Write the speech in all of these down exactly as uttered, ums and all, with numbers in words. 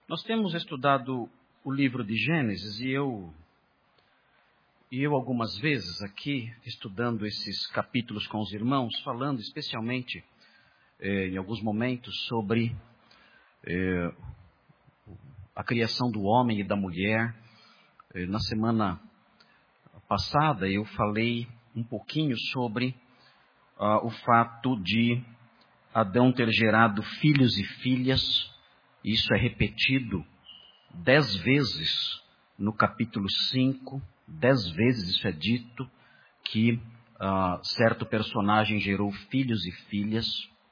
Nós temos estudado o livro de Gênesis e eu, e eu algumas vezes aqui, estudando esses capítulos com os irmãos, falando especialmente, eh, em alguns momentos, sobre eh, a criação do homem e da mulher. Eh, na semana passada eu falei um pouquinho sobre ah, o fato de Adão ter gerado filhos e filhas. Isso é repetido dez vezes no capítulo cinco, dez vezes isso é dito, que uh, certo personagem gerou filhos e filhas.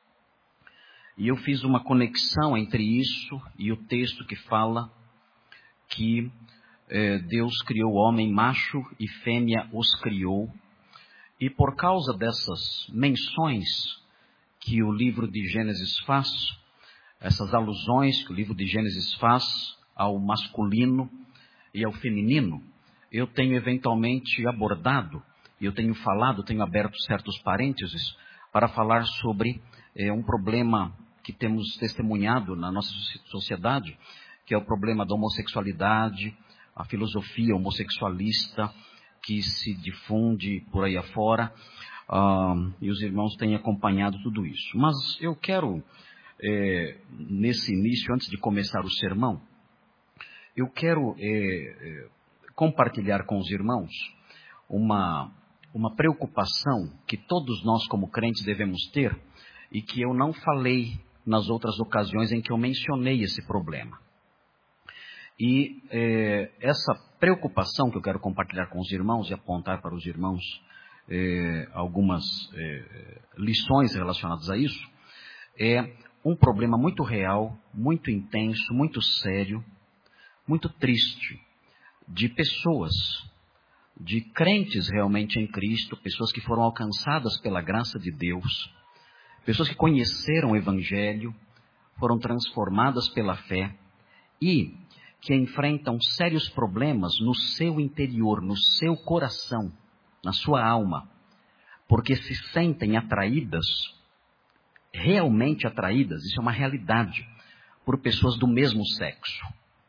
E eu fiz uma conexão entre isso e o texto que fala que eh, Deus criou o homem, macho e fêmea os criou. E por causa dessas menções que o livro de Gênesis faz, essas alusões que o livro de Gênesis faz ao masculino e ao feminino, eu tenho eventualmente abordado, e eu tenho falado, tenho aberto certos parênteses para falar sobre é, um problema que temos testemunhado na nossa sociedade, que é o problema da homossexualidade, a filosofia homossexualista que se difunde por aí afora, uh, e os irmãos têm acompanhado tudo isso. Mas eu quero... É, nesse início, antes de começar o sermão, eu quero é, é, compartilhar com os irmãos uma, uma preocupação que todos nós como crentes devemos ter e que eu não falei nas outras ocasiões em que eu mencionei esse problema. E é, essa preocupação que eu quero compartilhar com os irmãos e apontar para os irmãos é, algumas é, lições relacionadas a isso, é um problema muito real, muito intenso, muito sério, muito triste, de pessoas, de crentes realmente em Cristo, pessoas que foram alcançadas pela graça de Deus, pessoas que conheceram o Evangelho, foram transformadas pela fé e que enfrentam sérios problemas no seu interior, no seu coração, na sua alma, porque se sentem atraídas, realmente atraídas, isso é uma realidade, por pessoas do mesmo sexo.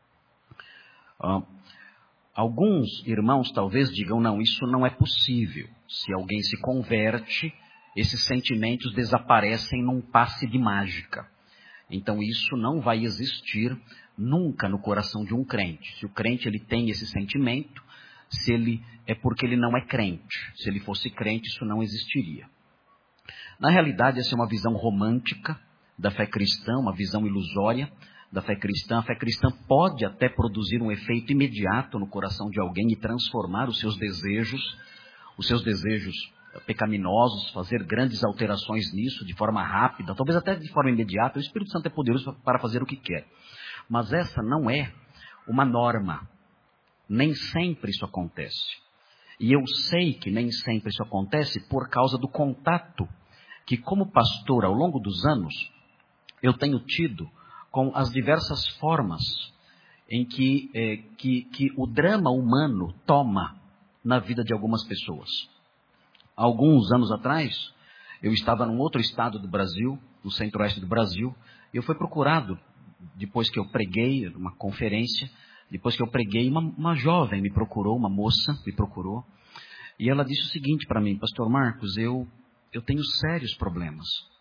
Ah, alguns irmãos talvez digam, não, isso não é possível. Se alguém se converte, esses sentimentos desaparecem num passe de mágica. Então isso não vai existir nunca no coração de um crente. Se o crente ele tem esse sentimento, se ele é porque ele não é crente. Se ele fosse crente, isso não existiria. Na realidade, essa é uma visão romântica da fé cristã, uma visão ilusória da fé cristã. A fé cristã pode até produzir um efeito imediato no coração de alguém e transformar os seus desejos, os seus desejos pecaminosos, fazer grandes alterações nisso de forma rápida, talvez até de forma imediata. O Espírito Santo é poderoso para fazer o que quer. Mas essa não é uma norma. Nem sempre isso acontece. E eu sei que nem sempre isso acontece por causa do contato que como pastor, ao longo dos anos, eu tenho tido com as diversas formas em que, é, que, que o drama humano toma na vida de algumas pessoas. Alguns anos atrás, eu estava num outro estado do Brasil, no centro-oeste do Brasil, e eu fui procurado, depois que eu preguei, numa conferência, depois que eu preguei, uma, uma jovem me procurou, uma moça me procurou, e ela disse o seguinte para mim, pastor Marcos, eu... Eu tenho sérios problemas.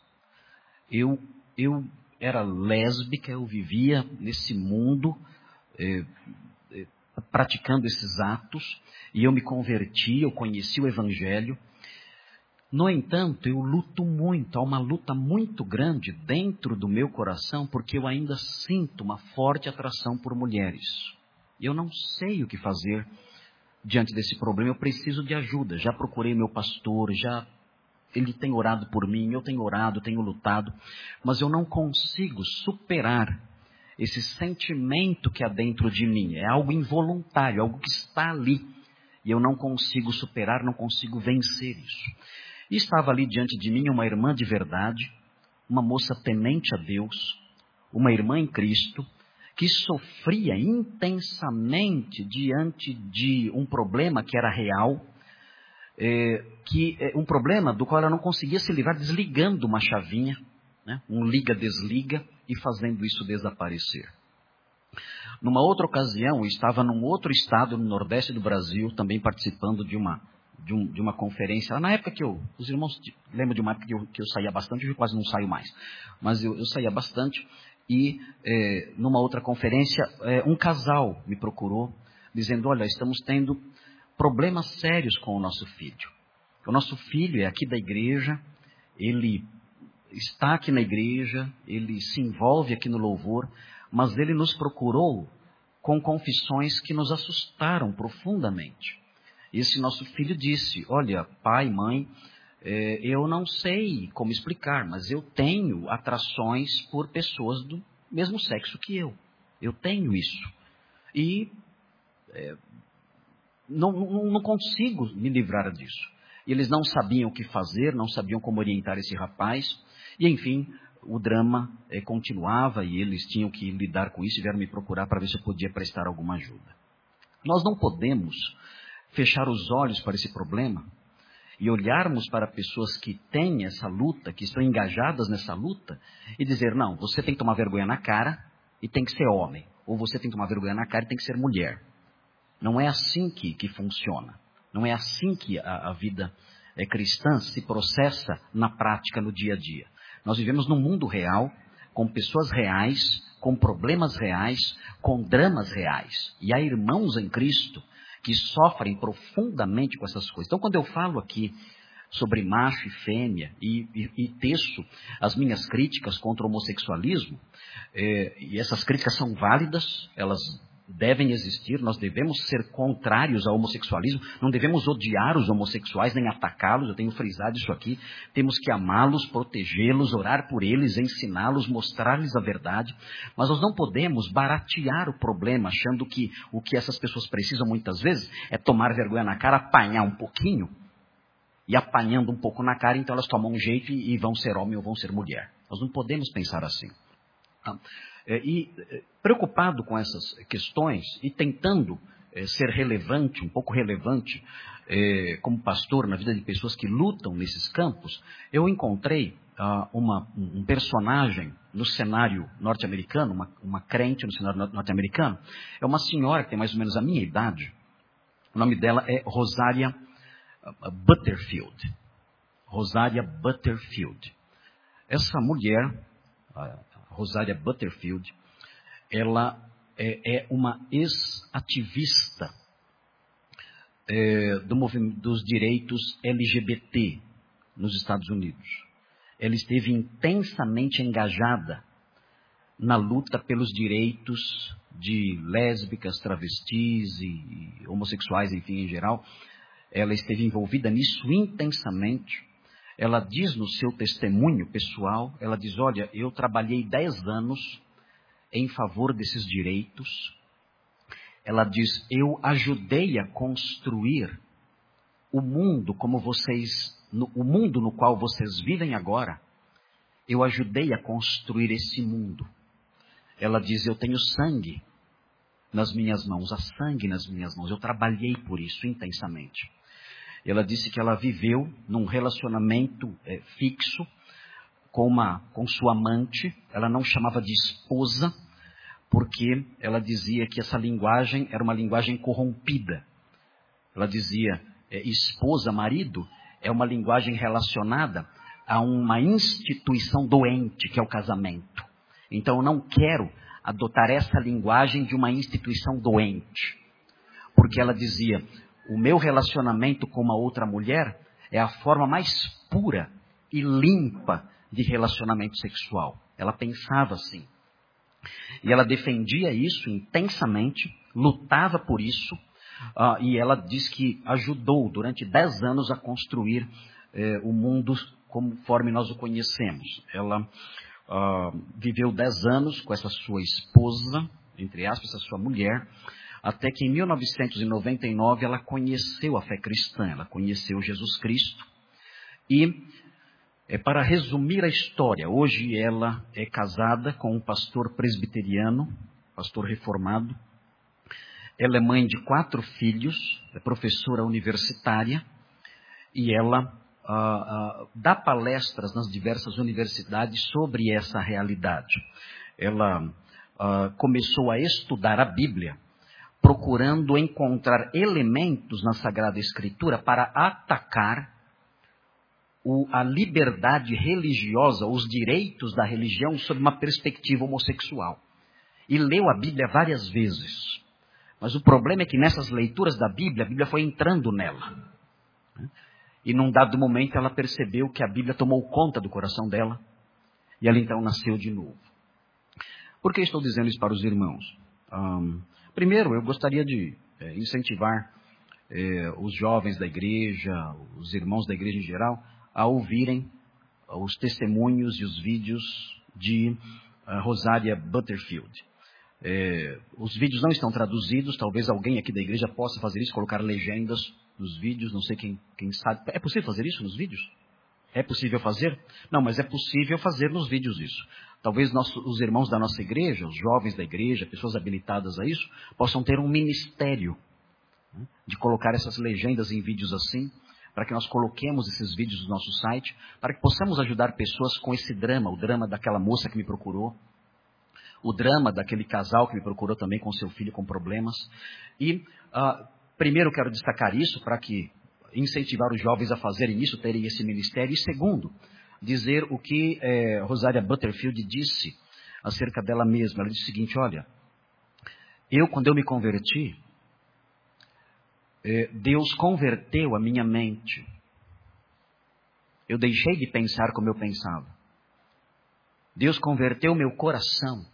Eu, eu era lésbica, eu vivia nesse mundo, eh, eh, praticando esses atos, e eu me converti, eu conheci o Evangelho. No entanto, eu luto muito, há uma luta muito grande dentro do meu coração, porque eu ainda sinto uma forte atração por mulheres. Eu não sei o que fazer diante desse problema, eu preciso de ajuda. Já procurei meu pastor, já... Ele tem orado por mim, eu tenho orado, tenho lutado, mas eu não consigo superar esse sentimento que há dentro de mim. É algo involuntário, algo que está ali. E eu não consigo superar, não consigo vencer isso. E estava ali diante de mim uma irmã de verdade, uma moça temente a Deus, uma irmã em Cristo, que sofria intensamente diante de um problema que era real, É, que é um problema do qual ela não conseguia se livrar desligando uma chavinha, né? Um liga-desliga e fazendo isso desaparecer. Numa outra ocasião, eu estava num outro estado no Nordeste do Brasil, também participando de uma, de um, de uma conferência. Na época que eu, os irmãos lembram de uma época que eu, que eu saía bastante, eu quase não saio mais, mas eu, eu saía bastante. E é, numa outra conferência, é, um casal me procurou, dizendo, olha, estamos tendo problemas sérios com o nosso filho. O nosso filho é aqui da igreja, ele está aqui na igreja, ele se envolve aqui no louvor, mas ele nos procurou com confissões que nos assustaram profundamente. Esse nosso filho disse, olha, pai, mãe, é, eu não sei como explicar, mas eu tenho atrações por pessoas do mesmo sexo que eu. Eu tenho isso. E é, não, não, não consigo me livrar disso. Eles não sabiam o que fazer, não sabiam como orientar esse rapaz. E, enfim, o drama é, continuava e eles tinham que lidar com isso e vieram me procurar para ver se eu podia prestar alguma ajuda. Nós não podemos fechar os olhos para esse problema e olharmos para pessoas que têm essa luta, que estão engajadas nessa luta, e dizer, não, você tem que tomar vergonha na cara e tem que ser homem. Ou você tem que tomar vergonha na cara e tem que ser mulher. Não é assim que, que funciona. Não é assim que a, a vida é, cristã se processa na prática, no dia a dia. Nós vivemos num mundo real, com pessoas reais, com problemas reais, com dramas reais. E há irmãos em Cristo que sofrem profundamente com essas coisas. Então, quando eu falo aqui sobre macho e fêmea e, e, e teço as minhas críticas contra o homossexualismo, é, e essas críticas são válidas, elas devem existir, nós devemos ser contrários ao homossexualismo, não devemos odiar os homossexuais, nem atacá-los, eu tenho frisado isso aqui, temos que amá-los, protegê-los, orar por eles, ensiná-los, mostrar-lhes a verdade, mas nós não podemos baratear o problema, achando que o que essas pessoas precisam muitas vezes é tomar vergonha na cara, apanhar um pouquinho, e apanhando um pouco na cara, então elas tomam um jeito e, e vão ser homem ou vão ser mulher. Nós não podemos pensar assim. Tá? E preocupado com essas questões e tentando é, ser relevante, um pouco relevante, é, como pastor na vida de pessoas que lutam nesses campos, eu encontrei ah, uma, um personagem no cenário norte-americano, uma, uma crente no cenário norte-americano, é uma senhora que tem mais ou menos a minha idade, o nome dela é Rosaria Butterfield. Rosaria Butterfield. Essa mulher, Rosaria Butterfield, ela é, é uma ex-ativista é, do movimento dos direitos L G B T nos Estados Unidos. Ela esteve intensamente engajada na luta pelos direitos de lésbicas, travestis e, e homossexuais, enfim, em geral. Ela esteve envolvida nisso intensamente. Ela diz no seu testemunho pessoal, ela diz, olha, eu trabalhei dez anos em favor desses direitos. Ela diz, eu ajudei a construir o mundo como vocês, no, o mundo no qual vocês vivem agora, eu ajudei a construir esse mundo. Ela diz, eu tenho sangue nas minhas mãos, há sangue nas minhas mãos, eu trabalhei por isso intensamente. Ela disse que ela viveu num relacionamento é, fixo com, uma, com sua amante. Ela não chamava de esposa, porque ela dizia que essa linguagem era uma linguagem corrompida. Ela dizia, é, esposa, marido, é uma linguagem relacionada a uma instituição doente, que é o casamento. Então eu não quero adotar essa linguagem de uma instituição doente. Porque ela dizia, o meu relacionamento com uma outra mulher é a forma mais pura e limpa de relacionamento sexual. Ela pensava assim. E ela defendia isso intensamente, lutava por isso, uh, e ela diz que ajudou durante dez anos a construir eh, o mundo conforme nós o conhecemos. Ela uh, viveu dez anos com essa sua esposa, entre aspas, essa sua mulher, até que em mil novecentos e noventa e nove ela conheceu a fé cristã, ela conheceu Jesus Cristo. E, é, para resumir a história, hoje ela é casada com um pastor presbiteriano, pastor reformado. Ela é mãe de quatro filhos, é professora universitária, e ela ah, ah, dá palestras nas diversas universidades sobre essa realidade. Ela uh, começou a estudar a Bíblia, procurando encontrar elementos na Sagrada Escritura para atacar o, a liberdade religiosa, os direitos da religião sob uma perspectiva homossexual. E leu a Bíblia várias vezes. Mas o problema é que nessas leituras da Bíblia, a Bíblia foi entrando nela. E num dado momento ela percebeu que a Bíblia tomou conta do coração dela. E ela então nasceu de novo. Por que estou dizendo isso para os irmãos? Um, primeiro, eu gostaria de é, incentivar é, os jovens da igreja, os irmãos da igreja em geral, a ouvirem os testemunhos e os vídeos de uh, Rosária Butterfield. É, os vídeos não estão traduzidos, talvez alguém aqui da igreja possa fazer isso, colocar legendas nos vídeos, não sei quem, quem sabe. É possível fazer isso nos vídeos? É possível fazer? Não, mas é possível fazer nos vídeos isso. Talvez nosso, os irmãos da nossa igreja, os jovens da igreja, pessoas habilitadas a isso, possam ter um ministério, né, de colocar essas legendas em vídeos assim, para que nós coloquemos esses vídeos no nosso site, para que possamos ajudar pessoas com esse drama, o drama daquela moça que me procurou, o drama daquele casal que me procurou também com seu filho com problemas. E, uh, primeiro, quero destacar isso para que incentivar os jovens a fazerem isso, terem esse ministério. E segundo, dizer o que eh, Rosária Butterfield disse acerca dela mesma. Ela disse o seguinte: olha, eu quando eu me converti, eh, Deus converteu a minha mente. Eu deixei de pensar como eu pensava. Deus converteu o meu coração.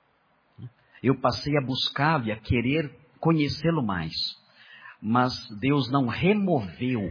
Eu passei a buscá-lo e a querer conhecê-lo mais. Mas Deus não removeu,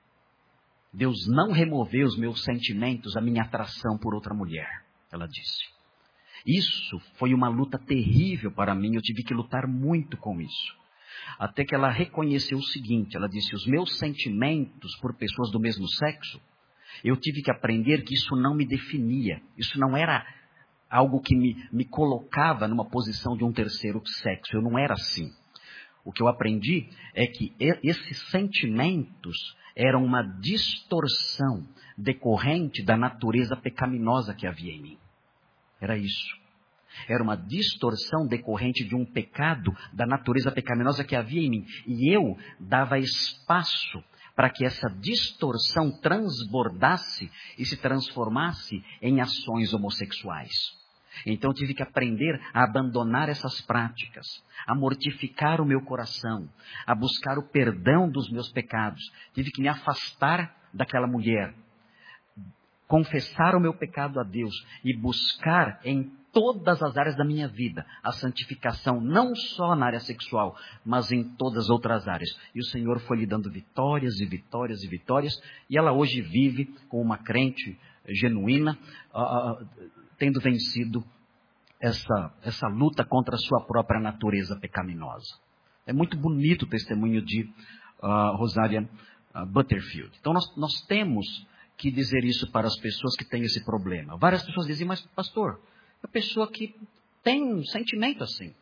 Deus não removeu os meus sentimentos, a minha atração por outra mulher, ela disse. Isso foi uma luta terrível para mim, eu tive que lutar muito com isso. Até que ela reconheceu o seguinte, ela disse: os meus sentimentos por pessoas do mesmo sexo, eu tive que aprender que isso não me definia, isso não era algo que me, me colocava numa posição de um terceiro sexo, eu não era assim. O que eu aprendi é que esses sentimentos eram uma distorção decorrente da natureza pecaminosa que havia em mim. Era isso. Era uma distorção decorrente de um pecado da natureza pecaminosa que havia em mim. E eu dava espaço para que essa distorção transbordasse e se transformasse em ações homossexuais. Então eu tive que aprender a abandonar essas práticas, a mortificar o meu coração, a buscar o perdão dos meus pecados. Tive que me afastar daquela mulher, confessar o meu pecado a Deus e buscar em todas as áreas da minha vida a santificação, não só na área sexual, mas em todas as outras áreas. E o Senhor foi lhe dando vitórias e vitórias e vitórias, e ela hoje vive como uma crente genuína, uh, tendo vencido essa, essa luta contra a sua própria natureza pecaminosa. É muito bonito o testemunho de uh, Rosária uh, Butterfield. Então nós, nós temos que dizer isso para as pessoas que têm esse problema. Várias pessoas dizem: mas pastor, a pessoa que tem um sentimento assim,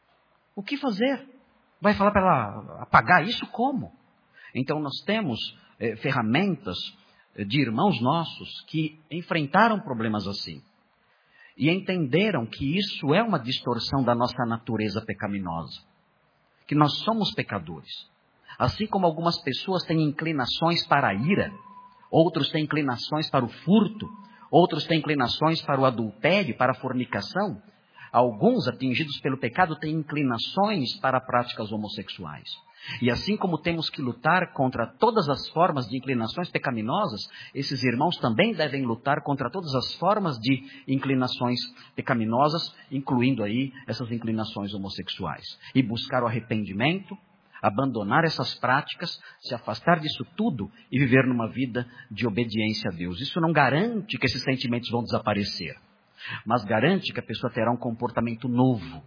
o que fazer? Vai falar para ela apagar isso como? Então nós temos eh, ferramentas de irmãos nossos que enfrentaram problemas assim. E entenderam que isso é uma distorção da nossa natureza pecaminosa. Que nós somos pecadores. Assim como algumas pessoas têm inclinações para a ira, outros têm inclinações para o furto, outros têm inclinações para o adultério, para a fornicação. Alguns, atingidos pelo pecado, têm inclinações para práticas homossexuais. E assim como temos que lutar contra todas as formas de inclinações pecaminosas, esses irmãos também devem lutar contra todas as formas de inclinações pecaminosas, incluindo aí essas inclinações homossexuais. E buscar o arrependimento, abandonar essas práticas, se afastar disso tudo e viver numa vida de obediência a Deus. Isso não garante que esses sentimentos vão desaparecer, mas garante que a pessoa terá um comportamento novo,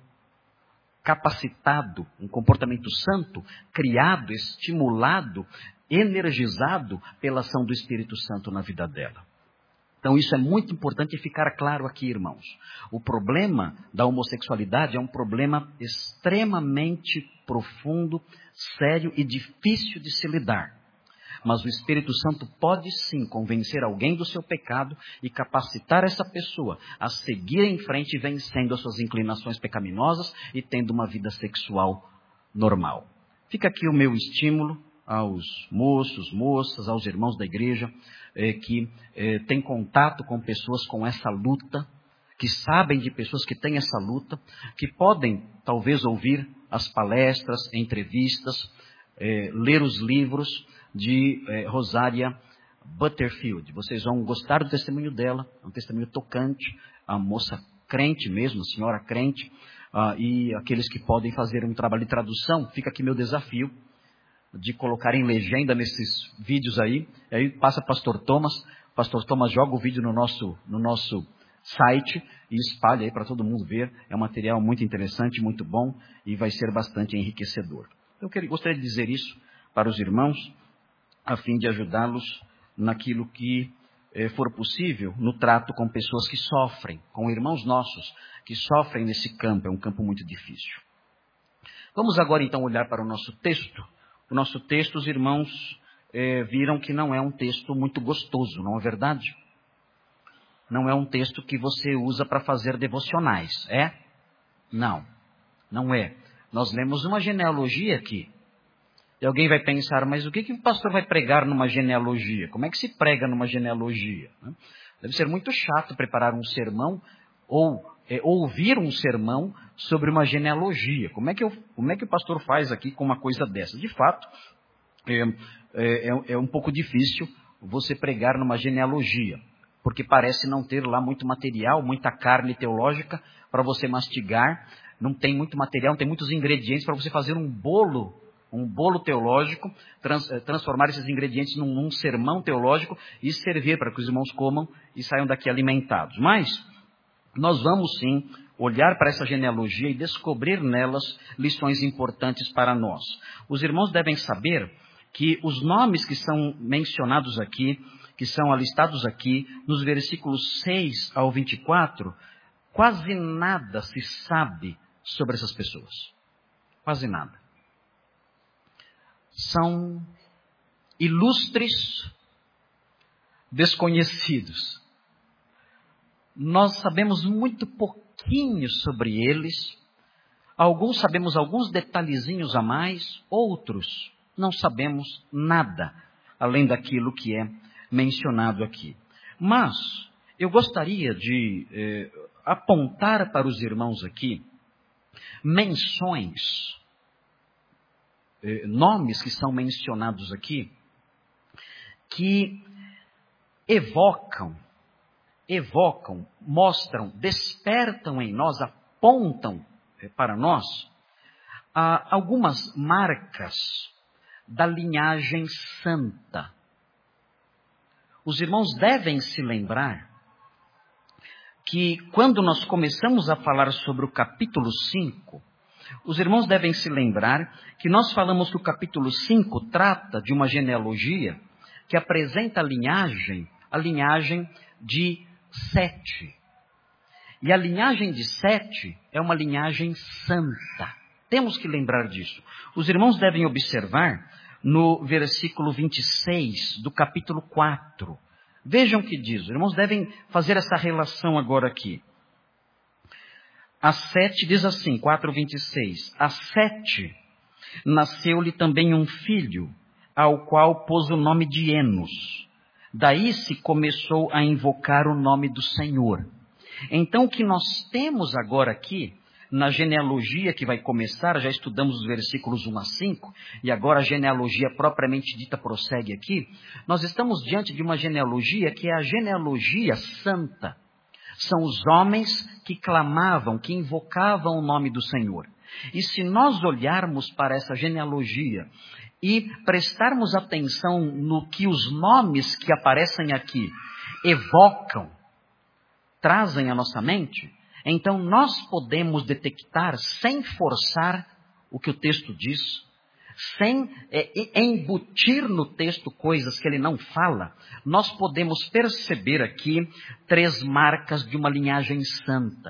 capacitado, um comportamento santo, criado, estimulado, energizado pela ação do Espírito Santo na vida dela. Então isso é muito importante ficar claro aqui, irmãos. O problema da homossexualidade é um problema extremamente profundo, sério e difícil de se lidar. mas o Espírito Santo pode sim convencer alguém do seu pecado e capacitar essa pessoa a seguir em frente, vencendo as suas inclinações pecaminosas e tendo uma vida sexual normal. Fica aqui o meu estímulo aos moços, moças, aos irmãos da igreja, eh, que eh, têm contato com pessoas com essa luta, que sabem de pessoas que têm essa luta, que podem talvez ouvir as palestras, entrevistas, eh, ler os livros de eh, Rosária Butterfield. Vocês vão gostar do testemunho dela, é um testemunho tocante, a moça crente mesmo, a senhora crente, ah, e aqueles que podem fazer um trabalho de tradução, fica aqui meu desafio, de colocar em legenda nesses vídeos aí, e aí passa o pastor Thomas, o pastor Thomas joga o vídeo no nosso, no nosso site e espalha aí para todo mundo ver, é um material muito interessante, muito bom e vai ser bastante enriquecedor. Eu queria, gostaria de dizer isso para os irmãos, a fim de ajudá-los naquilo que eh, for possível, no trato com pessoas que sofrem, com irmãos nossos que sofrem nesse campo, é um campo muito difícil. Vamos agora então olhar para o nosso texto. O nosso texto, os irmãos eh, viram que não é um texto muito gostoso, não é verdade? Não é um texto que você usa para fazer devocionais, é? Não, não é. Nós lemos uma genealogia aqui. E alguém vai pensar, mas o que, que o pastor vai pregar numa genealogia? Como é que se prega numa genealogia? Deve ser muito chato preparar um sermão ou é, ouvir um sermão sobre uma genealogia. Como é, que eu, como é que o pastor faz aqui com uma coisa dessa? De fato, é, é, é um pouco difícil você pregar numa genealogia, porque parece não ter lá muito material, muita carne teológica para você mastigar. Não tem muito material, não tem muitos ingredientes para você fazer um bolo, um bolo teológico, trans, transformar esses ingredientes num, num sermão teológico e servir para que os irmãos comam e saiam daqui alimentados. Mas nós vamos sim olhar para essa genealogia e descobrir nelas lições importantes para nós. Os irmãos devem saber que os nomes que são mencionados aqui, que são alistados aqui, nos versículos seis ao vinte e quatro, quase nada se sabe sobre essas pessoas. Quase nada. São ilustres desconhecidos. Nós sabemos muito pouquinho sobre eles. Alguns sabemos alguns detalhezinhos a mais, outros não sabemos nada, além daquilo que é mencionado aqui. Mas eu gostaria de eh, apontar para os irmãos aqui menções, eh, nomes que são mencionados aqui, que evocam, evocam, mostram, despertam em nós, apontam eh, para nós ah, algumas marcas da linhagem santa. Os irmãos devem se lembrar que quando nós começamos a falar sobre o capítulo cinco, os irmãos devem se lembrar que nós falamos que o capítulo cinco trata de uma genealogia que apresenta a linhagem, a linhagem de Sete. E a linhagem de Sete é uma linhagem santa. Temos que lembrar disso. Os irmãos devem observar no versículo vinte e seis do capítulo quatro. Vejam o que diz. Os irmãos devem fazer essa relação agora aqui. A Sete diz assim, quatro, vinte e seis. A Sete nasceu-lhe também um filho, ao qual pôs o nome de Enos. Daí se começou a invocar o nome do Senhor. Então o que nós temos agora aqui, na genealogia que vai começar, já estudamos os versículos um a cinco, e agora a genealogia propriamente dita prossegue aqui, nós estamos diante de uma genealogia que é a genealogia santa. São os homens que clamavam, que invocavam o nome do Senhor. E se nós olharmos para essa genealogia e prestarmos atenção no que os nomes que aparecem aqui evocam, trazem à nossa mente, então nós podemos detectar, sem forçar o que o texto diz, sem é, embutir no texto coisas que ele não fala, nós podemos perceber aqui três marcas de uma linhagem santa.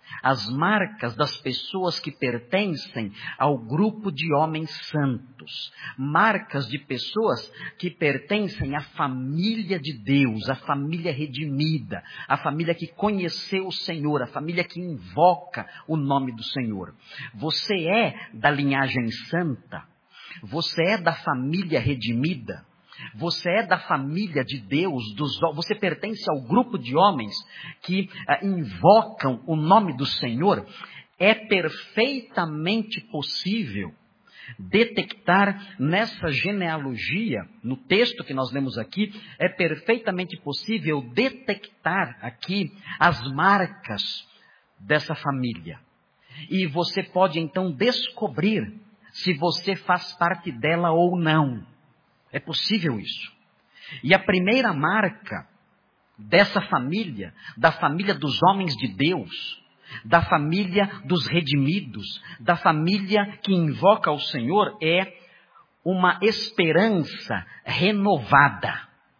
as marcas das pessoas que pertencem ao grupo de homens santos, marcas de pessoas que pertencem à família de Deus, à família redimida, à família que conheceu o Senhor, a família que invoca o nome do Senhor. Você é da linhagem santa, você é da família redimida, você é da família de Deus, dos, você pertence ao grupo de homens que ah, invocam o nome do Senhor. É perfeitamente possível detectar nessa genealogia, no texto que nós lemos aqui, é perfeitamente possível detectar aqui as marcas dessa família. E você pode então descobrir se você faz parte dela ou não. É possível isso. E a primeira marca dessa família, da família dos homens de Deus, da família dos redimidos, da família que invoca o Senhor, é uma esperança renovada.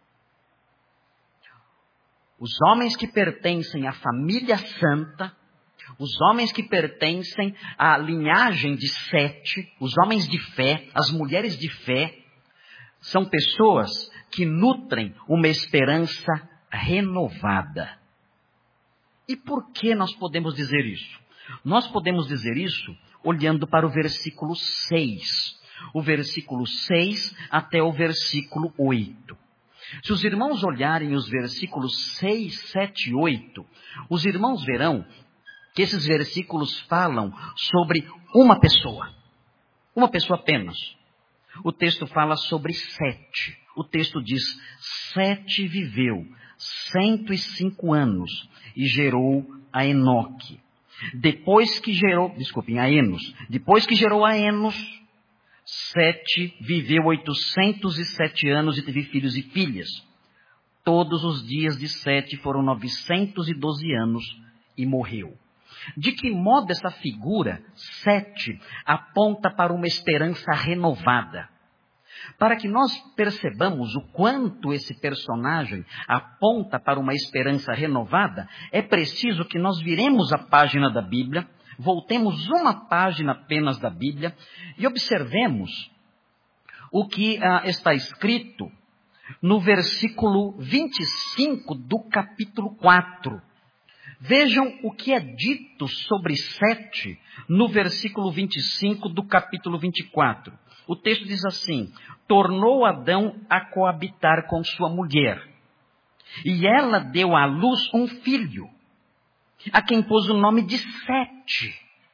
Os homens que pertencem à família santa, os homens que pertencem à linhagem de Sete, os homens de fé, as mulheres de fé, são pessoas que nutrem uma esperança renovada. E por que nós podemos dizer isso? Nós podemos dizer isso olhando para o versículo seis. O versículo seis até o versículo oito. Se os irmãos olharem os versículos seis, sete e oito, os irmãos verão que esses versículos falam sobre uma pessoa. Uma pessoa apenas. O texto fala sobre Sete. O texto diz, Sete viveu cento e cinco anos e gerou a Enoque. Depois que gerou, desculpem, a Enos. Depois que gerou a Enos, Sete viveu oitocentos e sete anos e teve filhos e filhas. Todos os dias de Sete foram novecentos e doze anos e morreu. De que modo essa figura, Sete, aponta para uma esperança renovada? Para que nós percebamos o quanto esse personagem aponta para uma esperança renovada, é preciso que nós viremos a página da Bíblia, voltemos uma página apenas da Bíblia e observemos o que ah, está escrito no versículo vinte e cinco do capítulo quatro. Vejam o que é dito sobre Sete no versículo vinte e cinco do capítulo vinte e quatro. O texto diz assim, tornou Adão a coabitar com sua mulher, e ela deu à luz um filho, a quem pôs o nome de Sete.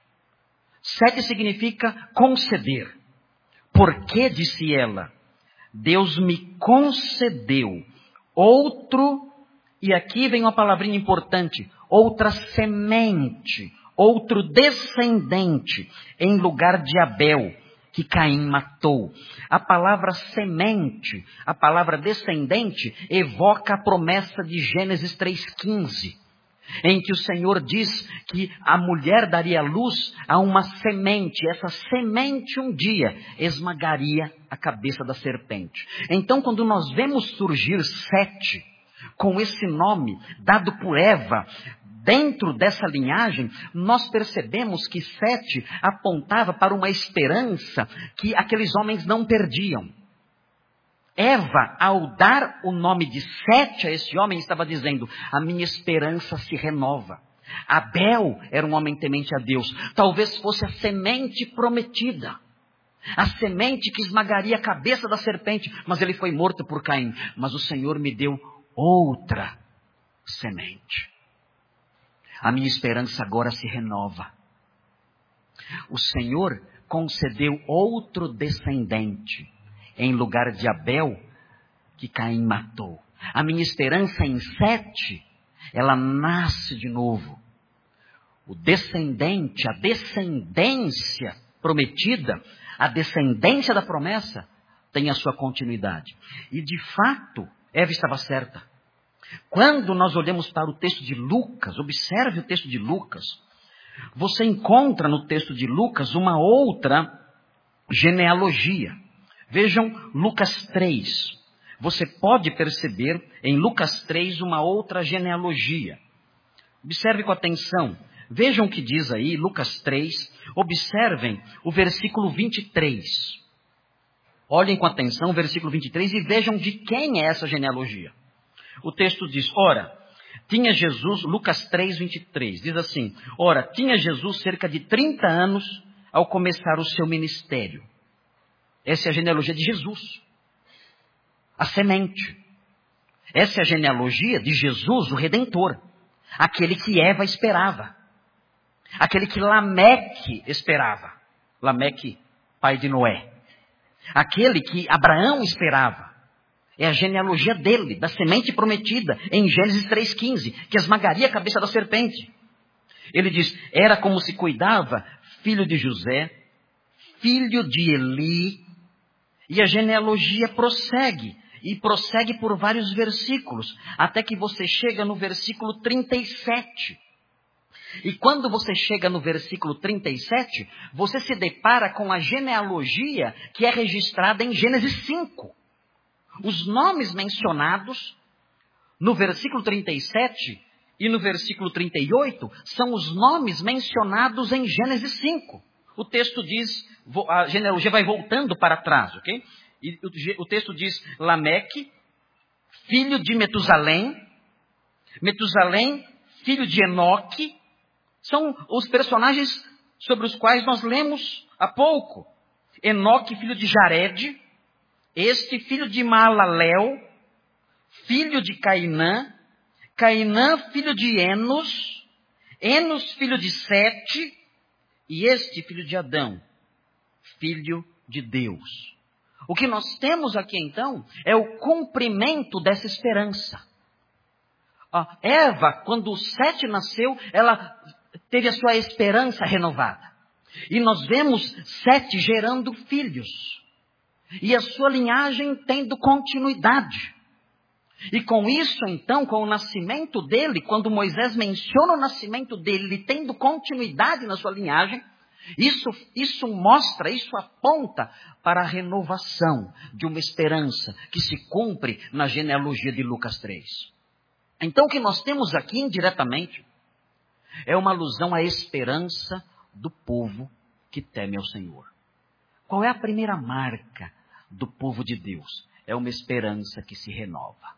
Sete significa conceder. Porque, disse ela, Deus me concedeu outro, e aqui vem uma palavrinha importante, outra semente, outro descendente, em lugar de Abel, que Caim matou. A palavra semente, a palavra descendente, evoca a promessa de Gênesis três quinze, em que o Senhor diz que a mulher daria luz a uma semente. Essa semente um dia esmagaria a cabeça da serpente. Então, quando nós vemos surgir Sete, com esse nome dado por Eva, dentro dessa linhagem, nós percebemos que Sete apontava para uma esperança que aqueles homens não perdiam. Eva, ao dar o nome de Sete a esse homem, estava dizendo, a minha esperança se renova. Abel era um homem temente a Deus. Talvez fosse a semente prometida. A semente que esmagaria a cabeça da serpente. Mas ele foi morto por Caim. Mas o Senhor me deu outra semente. A minha esperança agora se renova. O Senhor concedeu outro descendente em lugar de Abel, que Caim matou. A minha esperança em Sete, ela nasce de novo. O descendente, a descendência prometida, a descendência da promessa, tem a sua continuidade. E de fato, Eva estava certa. Quando nós olhamos para o texto de Lucas, observe o texto de Lucas, você encontra no texto de Lucas uma outra genealogia. Vejam Lucas três. Você pode perceber em Lucas três uma outra genealogia. Observe com atenção. Vejam o que diz aí, Lucas três, observem o versículo vinte e três. Olhem com atenção o versículo vinte e três e vejam de quem é essa genealogia. O texto diz, ora, tinha Jesus, Lucas três, vinte e três, diz assim, ora, tinha Jesus cerca de trinta anos ao começar o seu ministério. Essa é a genealogia de Jesus, a semente. Essa é a genealogia de Jesus, o Redentor, aquele que Eva esperava, aquele que Lameque esperava, Lameque, pai de Noé, aquele que Abraão esperava. É a genealogia dele, da semente prometida, em Gênesis três, quinze, que esmagaria a cabeça da serpente. Ele diz, era como se cuidava, filho de José, filho de Eli, e a genealogia prossegue, e prossegue por vários versículos, até que você chega no versículo trinta e sete. E quando você chega no versículo trinta e sete, você se depara com a genealogia que é registrada em Gênesis cinco. Os nomes mencionados no versículo trinta e sete e no versículo trinta e oito são os nomes mencionados em Gênesis cinco. O texto diz, a genealogia vai voltando para trás, ok? E o texto diz, Lameque, filho de Metusalém, Metusalém, filho de Enoque, são os personagens sobre os quais nós lemos há pouco. Enoque, filho de Jared, este filho de Maalalel, filho de Cainã, Cainã, filho de Enos, Enos, filho de Sete, e este filho de Adão, filho de Deus. O que nós temos aqui então é o cumprimento dessa esperança. A Eva, quando Sete nasceu, ela teve a sua esperança renovada. E nós vemos Sete gerando filhos. E a sua linhagem tendo continuidade. E com isso, então, com o nascimento dele, quando Moisés menciona o nascimento dele, ele tendo continuidade na sua linhagem, isso, isso mostra, isso aponta para a renovação de uma esperança que se cumpre na genealogia de Lucas três. Então, o que nós temos aqui indiretamente é uma alusão à esperança do povo que teme ao Senhor. Qual é a primeira marca do povo de Deus? É uma esperança que se renova.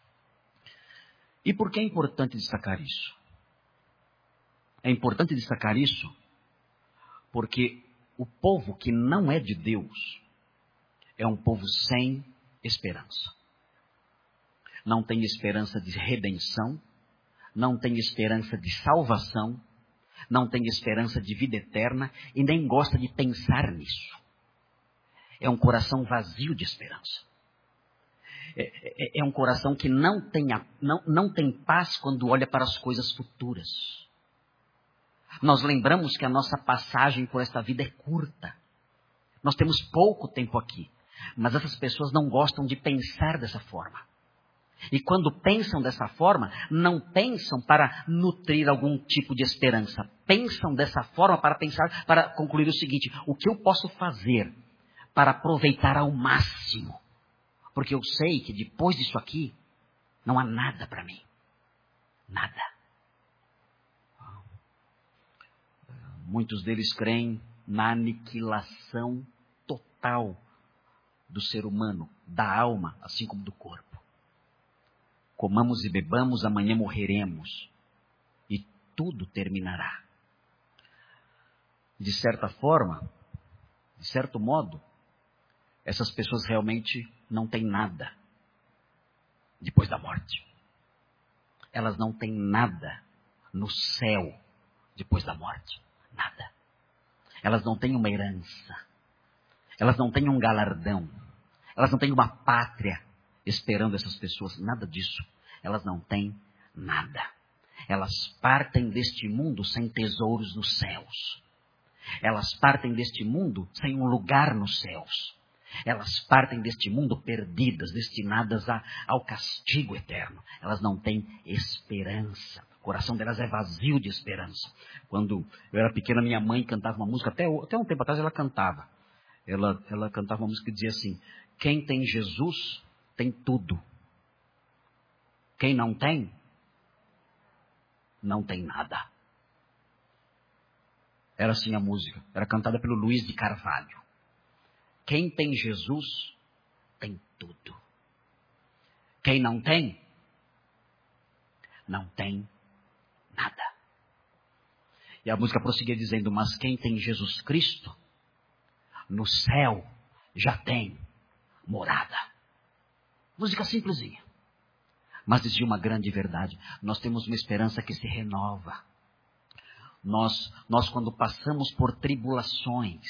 E por que é importante destacar isso? É importante destacar isso porque o povo que não é de Deus é um povo sem esperança. Não tem esperança de redenção, não tem esperança de salvação, não tem esperança de vida eterna e nem gosta de pensar nisso. É um coração vazio de esperança. É, é, é um coração que não tem, a, não, não tem paz quando olha para as coisas futuras. Nós lembramos que a nossa passagem por esta vida é curta. Nós temos pouco tempo aqui. Mas essas pessoas não gostam de pensar dessa forma. E quando pensam dessa forma, não pensam para nutrir algum tipo de esperança. Pensam dessa forma para pensar, para concluir o seguinte: o que eu posso fazer para aproveitar ao máximo? Porque eu sei que depois disso aqui, não há nada para mim. Nada. Muitos deles creem na aniquilação total do ser humano, da alma, assim como do corpo. Comamos e bebamos, amanhã morreremos. E tudo terminará. De certa forma, de certo modo, essas pessoas realmente não têm nada depois da morte. Elas não têm nada no céu depois da morte. Nada. Elas não têm uma herança. Elas não têm um galardão. Elas não têm uma pátria esperando essas pessoas. Nada disso. Elas não têm nada. Elas partem deste mundo sem tesouros nos céus. Elas partem deste mundo sem um lugar nos céus. Elas partem deste mundo perdidas, destinadas a, ao castigo eterno. Elas não têm esperança. O coração delas é vazio de esperança. Quando eu era pequena, minha mãe cantava uma música, até, até um tempo atrás ela cantava. Ela, ela cantava uma música que dizia assim: quem tem Jesus tem tudo. Quem não tem, não tem nada. Era assim a música. Era cantada pelo Luiz de Carvalho. Quem tem Jesus, tem tudo. Quem não tem, não tem nada. E a música prosseguia dizendo, mas quem tem Jesus Cristo, no céu já tem morada. Música simplesinha. Mas dizia uma grande verdade. Nós temos uma esperança que se renova. Nós, nós quando passamos por tribulações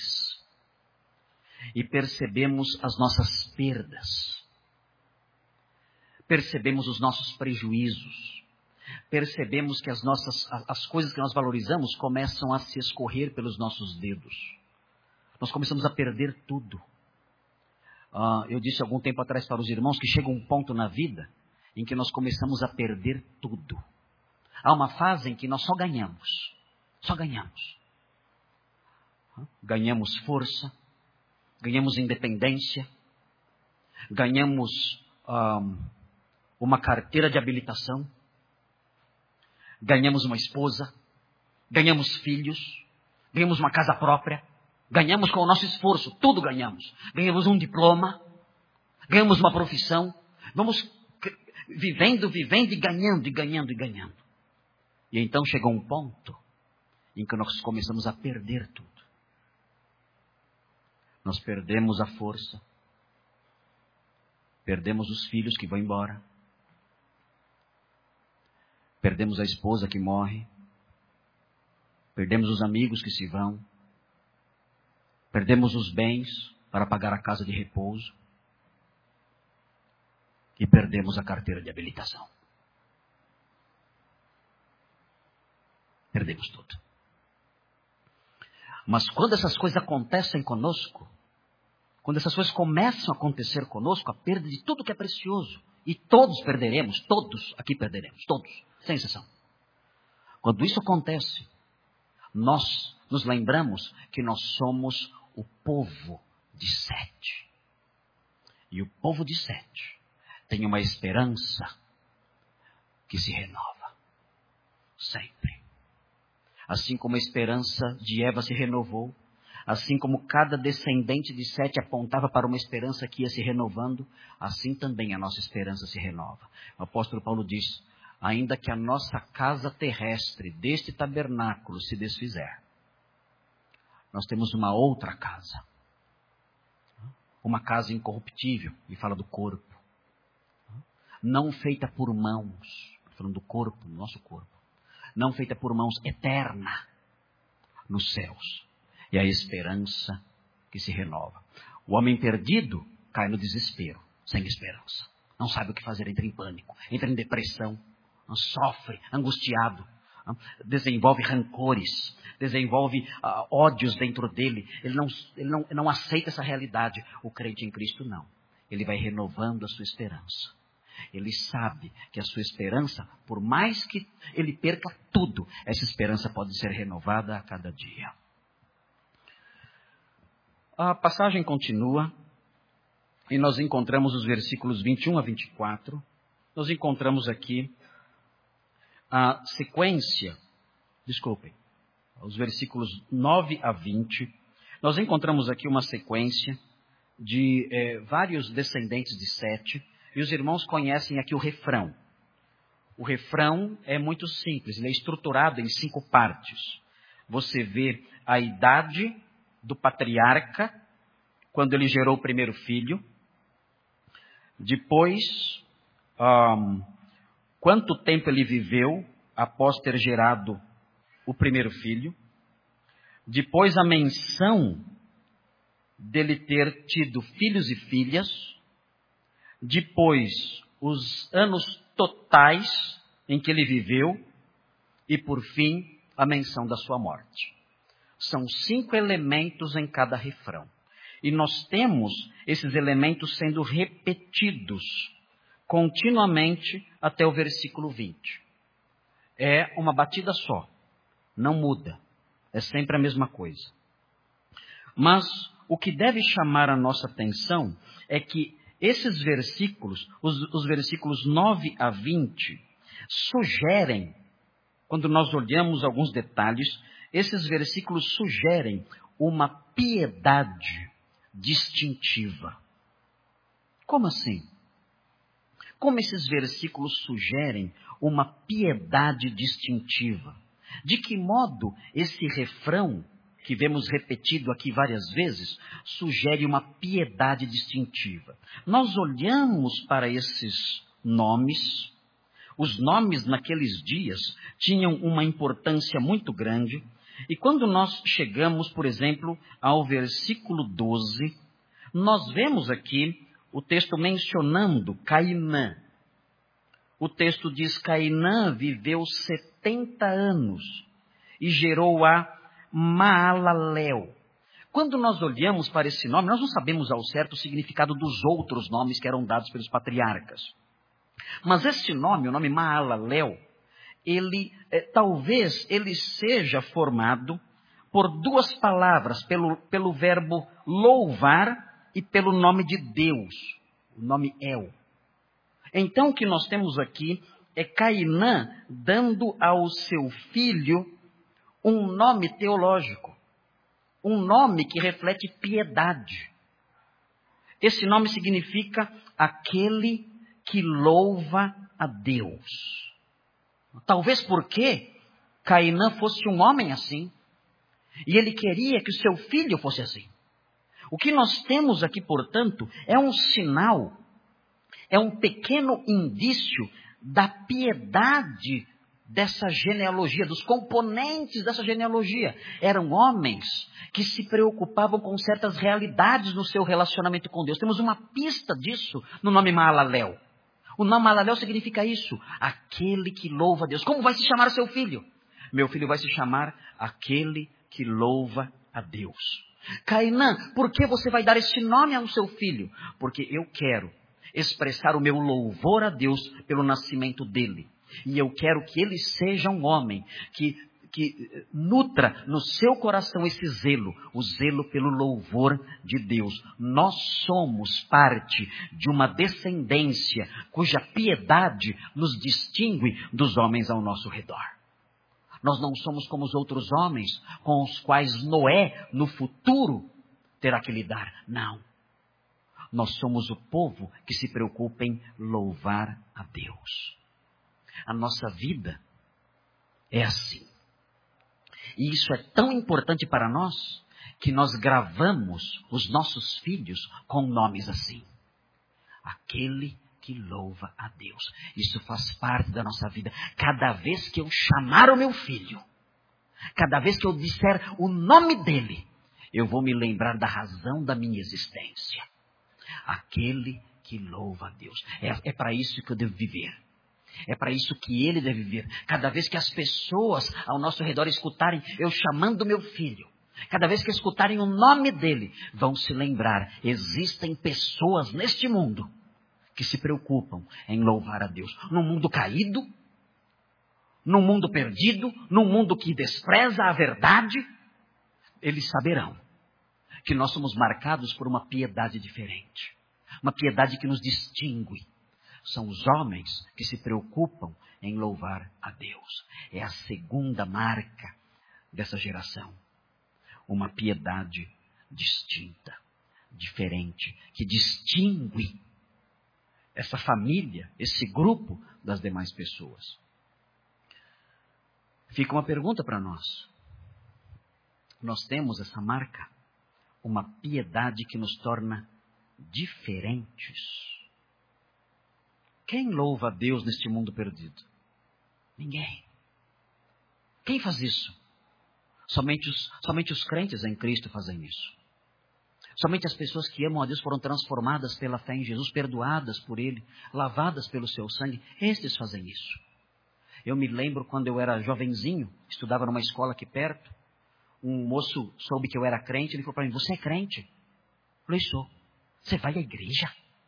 e percebemos as nossas perdas, percebemos os nossos prejuízos, percebemos que as, nossas, as coisas que nós valorizamos começam a se escorrer pelos nossos dedos. Nós começamos a perder tudo. Uh, eu disse algum tempo atrás para os irmãos que chega um ponto na vida em que nós começamos a perder tudo. Há uma fase em que nós só ganhamos. Só ganhamos. Ganhamos força, ganhamos independência, ganhamos um, uma carteira de habilitação, ganhamos uma esposa, ganhamos filhos, ganhamos uma casa própria, ganhamos com o nosso esforço, tudo ganhamos. Ganhamos um diploma, ganhamos uma profissão, vamos vivendo, vivendo e ganhando, e ganhando, e ganhando. E então chegou um ponto em que nós começamos a perder tudo. Nós perdemos a força, perdemos os filhos que vão embora, perdemos a esposa que morre, perdemos os amigos que se vão, perdemos os bens para pagar a casa de repouso e perdemos a carteira de habilitação. Perdemos tudo. Mas quando essas coisas acontecem conosco, quando essas coisas começam a acontecer conosco, a perda de tudo que é precioso, e todos perderemos, todos aqui perderemos, todos, sem exceção. Quando isso acontece, nós nos lembramos que nós somos o povo de Sete. E o povo de Sete tem uma esperança que se renova sempre. Assim como a esperança de Eva se renovou, assim como cada descendente de Sete apontava para uma esperança que ia se renovando, assim também a nossa esperança se renova. O apóstolo Paulo diz, ainda que a nossa casa terrestre deste tabernáculo se desfizer, nós temos uma outra casa. Uma casa incorruptível, e fala do corpo. Não feita por mãos, falando do corpo, do nosso corpo. Não feita por mãos, eterna, nos céus. E a esperança que se renova. O homem perdido cai no desespero, sem esperança. Não sabe o que fazer, entra em pânico, entra em depressão, sofre, angustiado, desenvolve rancores, desenvolve uh, ódios dentro dele. Ele não, ele, não, ele não aceita essa realidade. O crente em Cristo não. Ele vai renovando a sua esperança. Ele sabe que a sua esperança, por mais que ele perca tudo, essa esperança pode ser renovada a cada dia. A passagem continua e nós encontramos os versículos vinte e um a vinte e quatro. Nós encontramos aqui a sequência, desculpem, os versículos nove a vinte. Nós encontramos aqui uma sequência de eh, vários descendentes de Sete. E os irmãos conhecem aqui o refrão. O refrão é muito simples, ele é estruturado em cinco partes. Você vê a idade do patriarca, quando ele gerou o primeiro filho. Depois, um, quanto tempo ele viveu após ter gerado o primeiro filho. Depois, a menção dele ter tido filhos e filhas. Depois, os anos totais em que ele viveu. E, por fim, a menção da sua morte. São cinco elementos em cada refrão. E nós temos esses elementos sendo repetidos continuamente até o versículo vinte. É uma batida só. Não muda. É sempre a mesma coisa. Mas o que deve chamar a nossa atenção é que esses versículos, os, os versículos nove a vinte, sugerem, quando nós olhamos alguns detalhes, esses versículos sugerem uma piedade distintiva. Como assim? Como esses versículos sugerem uma piedade distintiva? De que modo esse refrão, que vemos repetido aqui várias vezes, sugere uma piedade distintiva? Nós olhamos para esses nomes. Os nomes naqueles dias tinham uma importância muito grande. E quando nós chegamos, por exemplo, ao versículo doze, nós vemos aqui o texto mencionando Cainã. O texto diz: Cainã viveu setenta anos e gerou a Maalalel. Quando nós olhamos para esse nome, nós não sabemos ao certo o significado dos outros nomes que eram dados pelos patriarcas. Mas esse nome, o nome Maalalel, ele, eh, talvez ele seja formado por duas palavras, pelo, pelo verbo louvar e pelo nome de Deus, o nome El. Então o que nós temos aqui é Cainã dando ao seu filho um nome teológico, um nome que reflete piedade. Esse nome significa aquele que louva a Deus. Talvez porque Cainã fosse um homem assim, e ele queria que o seu filho fosse assim. O que nós temos aqui, portanto, é um sinal, é um pequeno indício da piedade dessa genealogia, dos componentes dessa genealogia. Eram homens que se preocupavam com certas realidades no seu relacionamento com Deus. Temos uma pista disso no nome Maalalel. O nome Maalalel significa isso, aquele que louva a Deus. Como vai se chamar o seu filho? Meu filho vai se chamar aquele que louva a Deus. Cainã, por que você vai dar esse nome ao seu filho? Porque eu quero expressar o meu louvor a Deus pelo nascimento dele. E eu quero que ele seja um homem que, que nutra no seu coração esse zelo, o zelo pelo louvor de Deus. Nós somos parte de uma descendência cuja piedade nos distingue dos homens ao nosso redor. Nós não somos como os outros homens com os quais Noé, no futuro, terá que lidar. Não. Nós somos o povo que se preocupa em louvar a Deus. A nossa vida é assim. E isso é tão importante para nós que nós gravamos os nossos filhos com nomes assim. Aquele que louva a Deus. Isso faz parte da nossa vida. Cada vez que eu chamar o meu filho, cada vez que eu disser o nome dele, eu vou me lembrar da razão da minha existência. Aquele que louva a Deus. É, é para isso que eu devo viver. É para isso que ele deve viver. Cada vez que as pessoas ao nosso redor escutarem eu chamando meu filho, cada vez que escutarem o nome dele, vão se lembrar, existem pessoas neste mundo que se preocupam em louvar a Deus. Num mundo caído, num mundo perdido, num mundo que despreza a verdade, eles saberão que nós somos marcados por uma piedade diferente. Uma piedade que nos distingue. São os homens que se preocupam em louvar a Deus. É a segunda marca dessa geração. Uma piedade distinta, diferente, que distingue essa família, esse grupo das demais pessoas. Fica uma pergunta para nós. Nós temos essa marca, uma piedade que nos torna diferentes. Quem louva a Deus neste mundo perdido? Ninguém. Quem faz isso? Somente os, somente os crentes em Cristo fazem isso. Somente as pessoas que amam a Deus foram transformadas pela fé em Jesus, perdoadas por Ele, lavadas pelo seu sangue. Estes fazem isso. Eu me lembro quando eu era jovenzinho, estudava numa escola aqui perto, um moço soube que eu era crente, ele falou para mim: você é crente? Eu falei: sou. Você vai à igreja?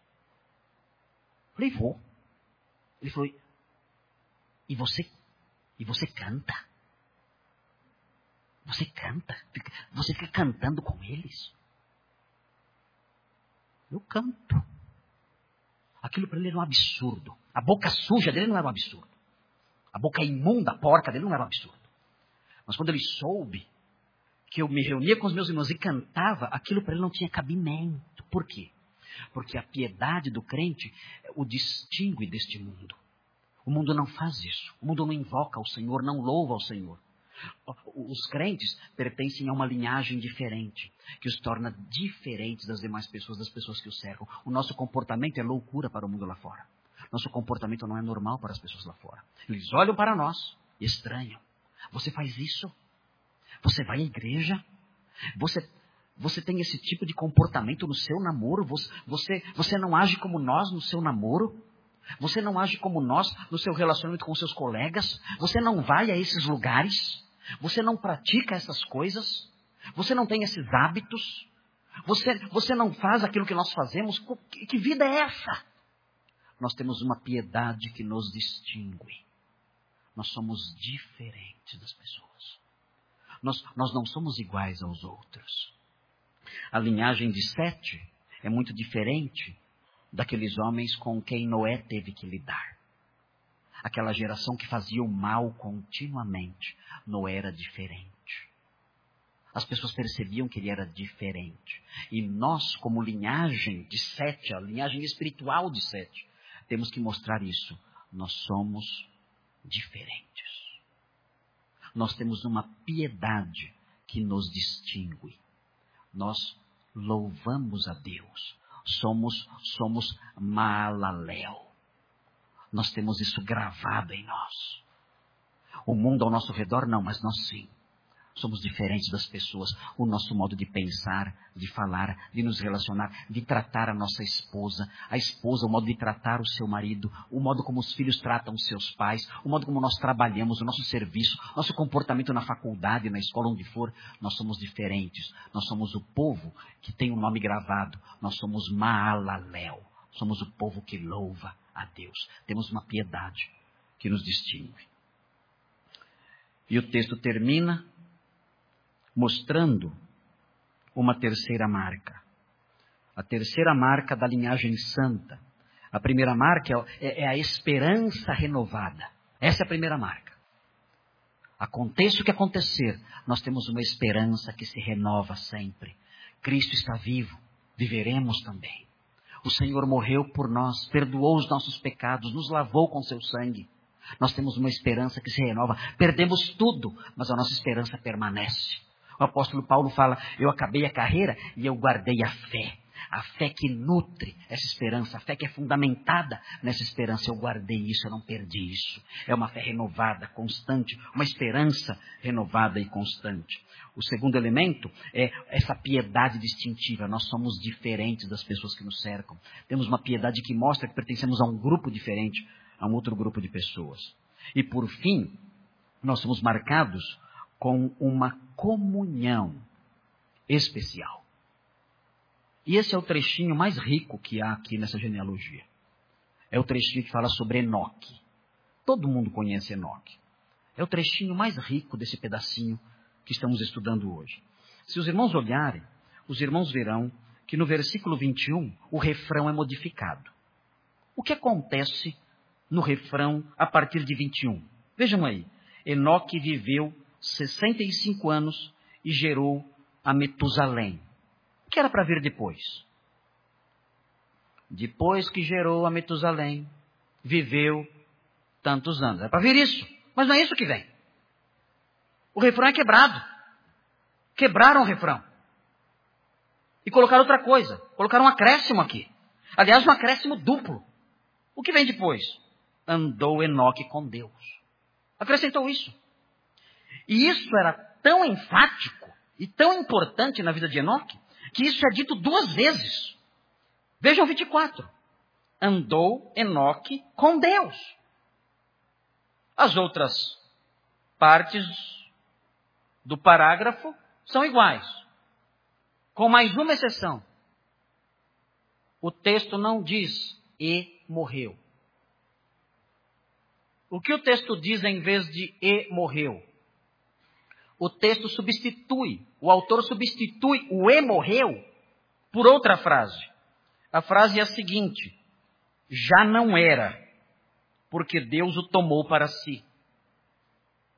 Eu falei: vou. Ele falou: e você, e você canta? Você canta? Você fica cantando com eles? Eu canto. Aquilo para ele era um absurdo. A boca suja dele não era um absurdo. A boca imunda, porca dele não era um absurdo. Mas quando ele soube que eu me reunia com os meus irmãos e cantava, aquilo para ele não tinha cabimento. Por quê? Porque a piedade do crente o distingue deste mundo. O mundo não faz isso. O mundo não invoca ao Senhor, não louva ao Senhor. Os crentes pertencem a uma linhagem diferente, que os torna diferentes das demais pessoas, das pessoas que os cercam. O nosso comportamento é loucura para o mundo lá fora. Nosso comportamento não é normal para as pessoas lá fora. Eles olham para nós e estranham. Você faz isso? Você vai à igreja? Você, você tem esse tipo de comportamento no seu namoro? Você, você, você não age como nós no seu namoro? Você não age como nós no seu relacionamento com seus colegas? Você não vai a esses lugares? Você não pratica essas coisas? Você não tem esses hábitos? Você, você não faz aquilo que nós fazemos? Que, que vida é essa? Nós temos uma piedade que nos distingue. Nós somos diferentes das pessoas. Nós, nós não somos iguais aos outros. A linhagem de Sete é muito diferente daqueles homens com quem Noé teve que lidar. Aquela geração que fazia o mal continuamente. Noé era diferente. As pessoas percebiam que ele era diferente. E nós, como linhagem de Sete, a linhagem espiritual de Sete, temos que mostrar isso. Nós somos diferentes. Nós temos uma piedade que nos distingue. Nós louvamos a Deus. Somos, somos Maalalel. Nós temos isso gravado em nós. O mundo ao nosso redor não, mas nós sim. Somos diferentes das pessoas. O nosso modo de pensar, de falar, de nos relacionar, de tratar a nossa esposa. A esposa, o modo de tratar o seu marido. O modo como os filhos tratam os seus pais. O modo como nós trabalhamos, o nosso serviço. Nosso comportamento na faculdade, na escola, onde for. Nós somos diferentes. Nós somos o povo que tem um nome gravado. Nós somos Maalalel. Somos o povo que louva a Deus. Temos uma piedade que nos distingue. E o texto termina mostrando uma terceira marca. A terceira marca da linhagem santa. A primeira marca é, é a esperança renovada. Essa é a primeira marca. Aconteça o que acontecer, nós temos uma esperança que se renova sempre. Cristo está vivo, viveremos também. O Senhor morreu por nós, perdoou os nossos pecados, nos lavou com seu sangue. Nós temos uma esperança que se renova. Perdemos tudo, mas a nossa esperança permanece. O apóstolo Paulo fala, eu acabei a carreira e eu guardei a fé. A fé que nutre essa esperança, a fé que é fundamentada nessa esperança. Eu guardei isso, eu não perdi isso. É uma fé renovada, constante, uma esperança renovada e constante. O segundo elemento é essa piedade distintiva. Nós somos diferentes das pessoas que nos cercam. Temos uma piedade que mostra que pertencemos a um grupo diferente, a um outro grupo de pessoas. E por fim, nós somos marcados com uma comunhão especial. E esse é o trechinho mais rico que há aqui nessa genealogia. É o trechinho que fala sobre Enoque. Todo mundo conhece Enoque. É o trechinho mais rico desse pedacinho que estamos estudando hoje. Se os irmãos olharem, os irmãos verão que no versículo vinte e um, o refrão é modificado. O que acontece no refrão a partir de vinte e um? Vejam aí. Enoque viveu sessenta e cinco anos e gerou a Metusalém. O que era para vir depois? Depois que gerou a Metusalém, viveu tantos anos. É para vir isso, mas não é isso que vem. O refrão é quebrado. Quebraram o refrão. E colocaram outra coisa. Colocaram um acréscimo aqui. Aliás, um acréscimo duplo. O que vem depois? Andou Enoque com Deus. Acrescentou isso. E isso era tão enfático e tão importante na vida de Enoque, que isso é dito duas vezes. Vejam vinte e quatro. Andou Enoque com Deus. As outras partes do parágrafo são iguais, com mais uma exceção. O texto não diz e morreu. O que o texto diz em vez de e morreu? O texto substitui, o autor substitui o e morreu por outra frase. A frase é a seguinte: já não era, porque Deus o tomou para si.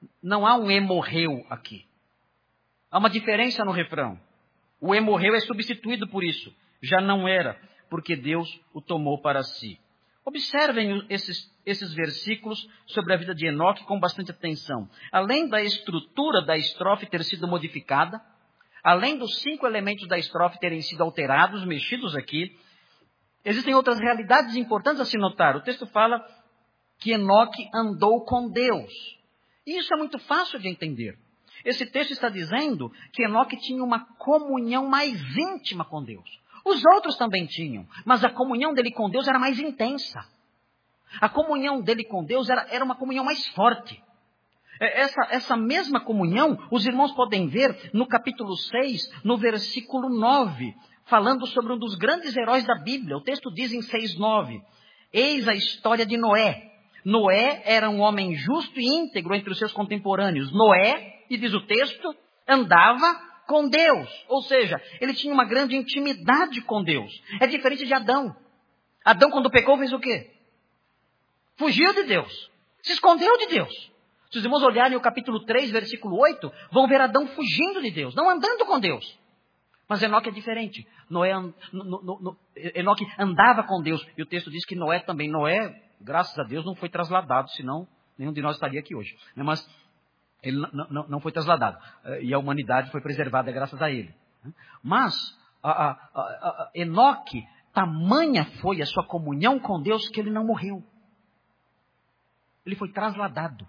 não há um e morreu aqui. Há uma diferença no refrão. O e morreu é substituído por isso. Já não era, porque Deus o tomou para si. Observem esses, esses versículos sobre a vida de Enoque com bastante atenção. Além da estrutura da estrofe ter sido modificada, além dos cinco elementos da estrofe terem sido alterados, mexidos aqui, existem outras realidades importantes a se notar. O texto fala que Enoque andou com Deus. E isso é muito fácil de entender. Esse texto está dizendo que Enoque tinha uma comunhão mais íntima com Deus. Os outros também tinham, mas a comunhão dele com Deus era mais intensa. A comunhão dele com Deus era, era uma comunhão mais forte. Essa, essa mesma comunhão, os irmãos podem ver no capítulo seis, no versículo nove, falando sobre um dos grandes heróis da Bíblia. O texto diz em seis, nove, eis a história de Noé. Noé era um homem justo e íntegro entre os seus contemporâneos. Noé, e diz o texto, andava com Deus. Ou seja, ele tinha uma grande intimidade com Deus. É diferente de Adão. Adão, quando pecou, fez o quê? Fugiu de Deus. Se escondeu de Deus. Se os irmãos olharem o capítulo três, versículo oito, vão ver Adão fugindo de Deus, não andando com Deus. Mas Enoque é diferente. Noé, no, no, no, Enoque andava com Deus. E o texto diz que Noé também. Noé, graças a Deus, não foi trasladado, senão nenhum de nós estaria aqui hoje. Mas ele não, não, não foi trasladado. E a humanidade foi preservada graças a ele. Mas a, a, a, a Enoque, tamanha foi a sua comunhão com Deus que ele não morreu. Ele foi trasladado.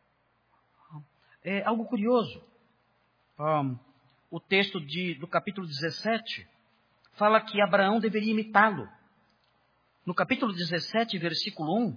É algo curioso. Um, o texto de, do capítulo dezessete fala que Abraão deveria imitá-lo. No capítulo dezessete, versículo um,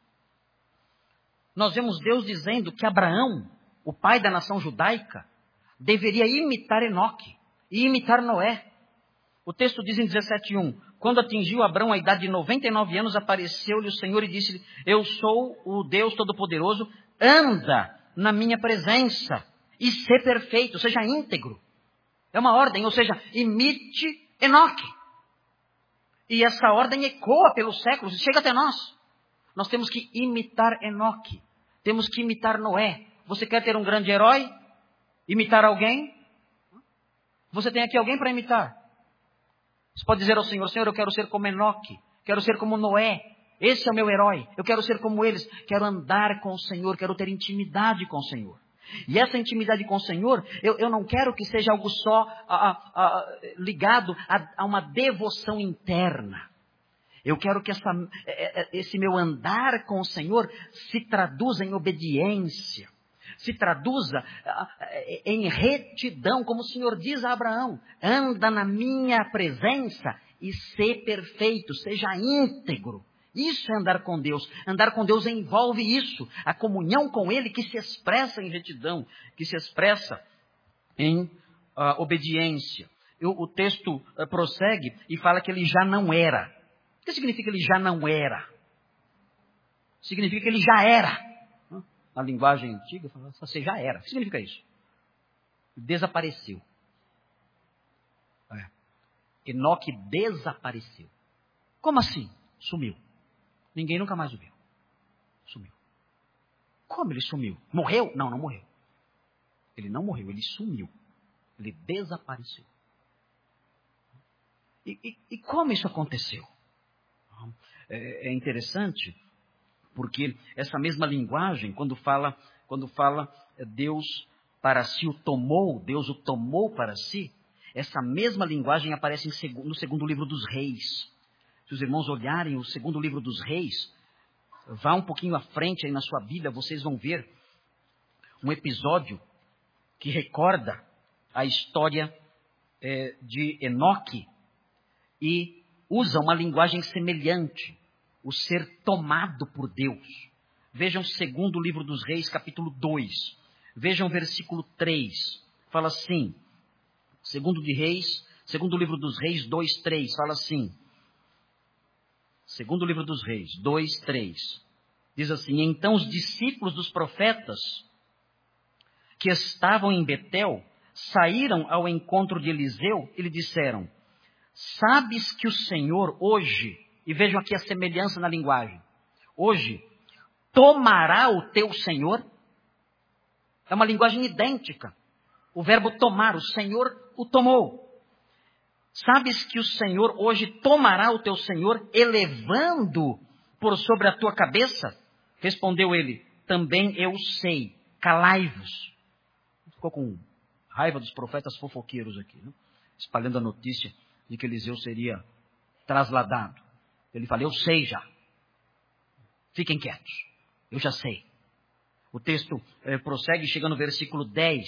nós vemos Deus dizendo que Abraão, o pai da nação judaica, deveria imitar Enoque e imitar Noé. O texto diz em dezessete, um, quando atingiu Abraão a idade de noventa e nove anos, apareceu-lhe o Senhor e disse-lhe, eu sou o Deus Todo-Poderoso, anda na minha presença e ser perfeito, seja íntegro. É uma ordem, ou seja, imite Enoque. E essa ordem ecoa pelos séculos e chega até nós. Nós temos que imitar Enoque. Temos que imitar Noé. Você quer ter um grande herói? Imitar alguém? Você tem aqui alguém para imitar. Você pode dizer ao Senhor, Senhor, eu quero ser como Enoque. Quero ser como Noé. Esse é o meu herói. Eu quero ser como eles. Quero andar com o Senhor. Quero ter intimidade com o Senhor. E essa intimidade com o Senhor, eu, eu não quero que seja algo só a, a, a, ligado a, a uma devoção interna. Eu quero que essa, esse meu andar com o Senhor se traduza em obediência. Se traduza em retidão, como o Senhor diz a Abraão. Anda na minha presença e ser perfeito, seja íntegro. Isso é andar com Deus. Andar com Deus envolve isso. A comunhão com Ele que se expressa em retidão, que se expressa em uh, obediência. Eu, o texto uh, prossegue e fala que ele já não era. O que significa ele já não era? Significa que ele já era. Uh, na linguagem antiga, fala, você já era. O que significa isso? Desapareceu. É. Enoque desapareceu. Como assim? Sumiu. Ninguém nunca mais o viu. Sumiu. Como ele sumiu? Morreu? Não, não morreu. Ele não morreu, ele sumiu. Ele desapareceu. E, e, e como isso aconteceu? É, é interessante, porque essa mesma linguagem, quando fala, quando fala Deus para si o tomou, Deus o tomou para si, essa mesma linguagem aparece em seg- no segundo livro dos Reis. Se os irmãos olharem o segundo livro dos Reis, vá um pouquinho à frente aí na sua Bíblia, vocês vão ver um episódio que recorda a história é, de Enoque e usa uma linguagem semelhante, o ser tomado por Deus. Vejam o segundo livro dos Reis, capítulo dois. Vejam o versículo três. Fala assim, segundo de Reis, segundo livro dos Reis, dois, três, fala assim. Segundo livro dos Reis, dois, três, diz assim, então os discípulos dos profetas que estavam em Betel saíram ao encontro de Eliseu e lhe disseram, sabes que o Senhor hoje, e vejam aqui a semelhança na linguagem, hoje tomará o teu Senhor? É uma linguagem idêntica. O verbo tomar, o Senhor o tomou. Sabes que o Senhor hoje tomará o teu Senhor, elevando por sobre a tua cabeça? Respondeu ele, também eu sei, calai-vos. Ficou com raiva dos profetas fofoqueiros aqui, né? Espalhando a notícia de que Eliseu seria trasladado. Ele fala, eu sei já. Fiquem quietos, eu já sei. O texto eh, prossegue, chega no versículo dez,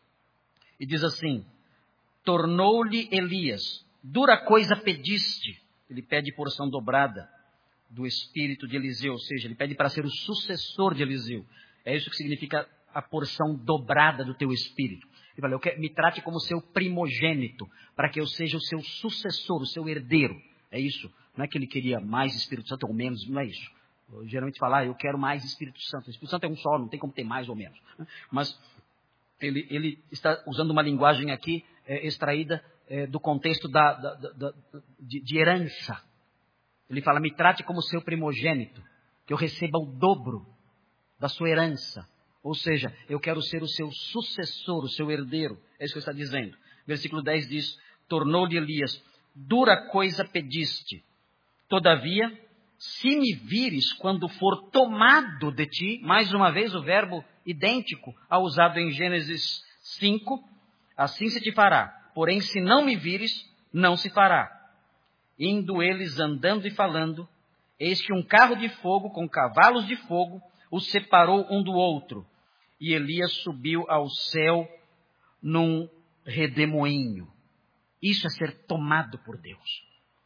e diz assim, tornou-lhe Elias, dura coisa pediste. Ele pede porção dobrada do espírito de Eliseu, ou seja, ele pede para ser o sucessor de Eliseu. É isso que significa a porção dobrada do teu espírito. Ele fala, eu quero, me trate como seu primogênito, para que eu seja o seu sucessor, o seu herdeiro. É isso. Não é que ele queria mais Espírito Santo ou menos, não é isso. Eu geralmente falo, ah, eu quero mais Espírito Santo. O Espírito Santo é um só, não tem como ter mais ou menos. Mas ele, ele está usando uma linguagem aqui é, extraída é, do contexto da, da, da, da, de, de herança. Ele fala, me trate como seu primogênito, que eu receba o dobro da sua herança. Ou seja, eu quero ser o seu sucessor, o seu herdeiro. É isso que ele está dizendo. Versículo dez diz, tornou-lhe Elias, dura coisa pediste. Todavia, se me vires quando for tomado de ti, mais uma vez o verbo idêntico ao usado em Gênesis cinco, assim se te fará. Porém, se não me vires, não se fará. Indo eles andando e falando, eis que um carro de fogo com cavalos de fogo os separou um do outro. E Elias subiu ao céu num redemoinho. Isso é ser tomado por Deus.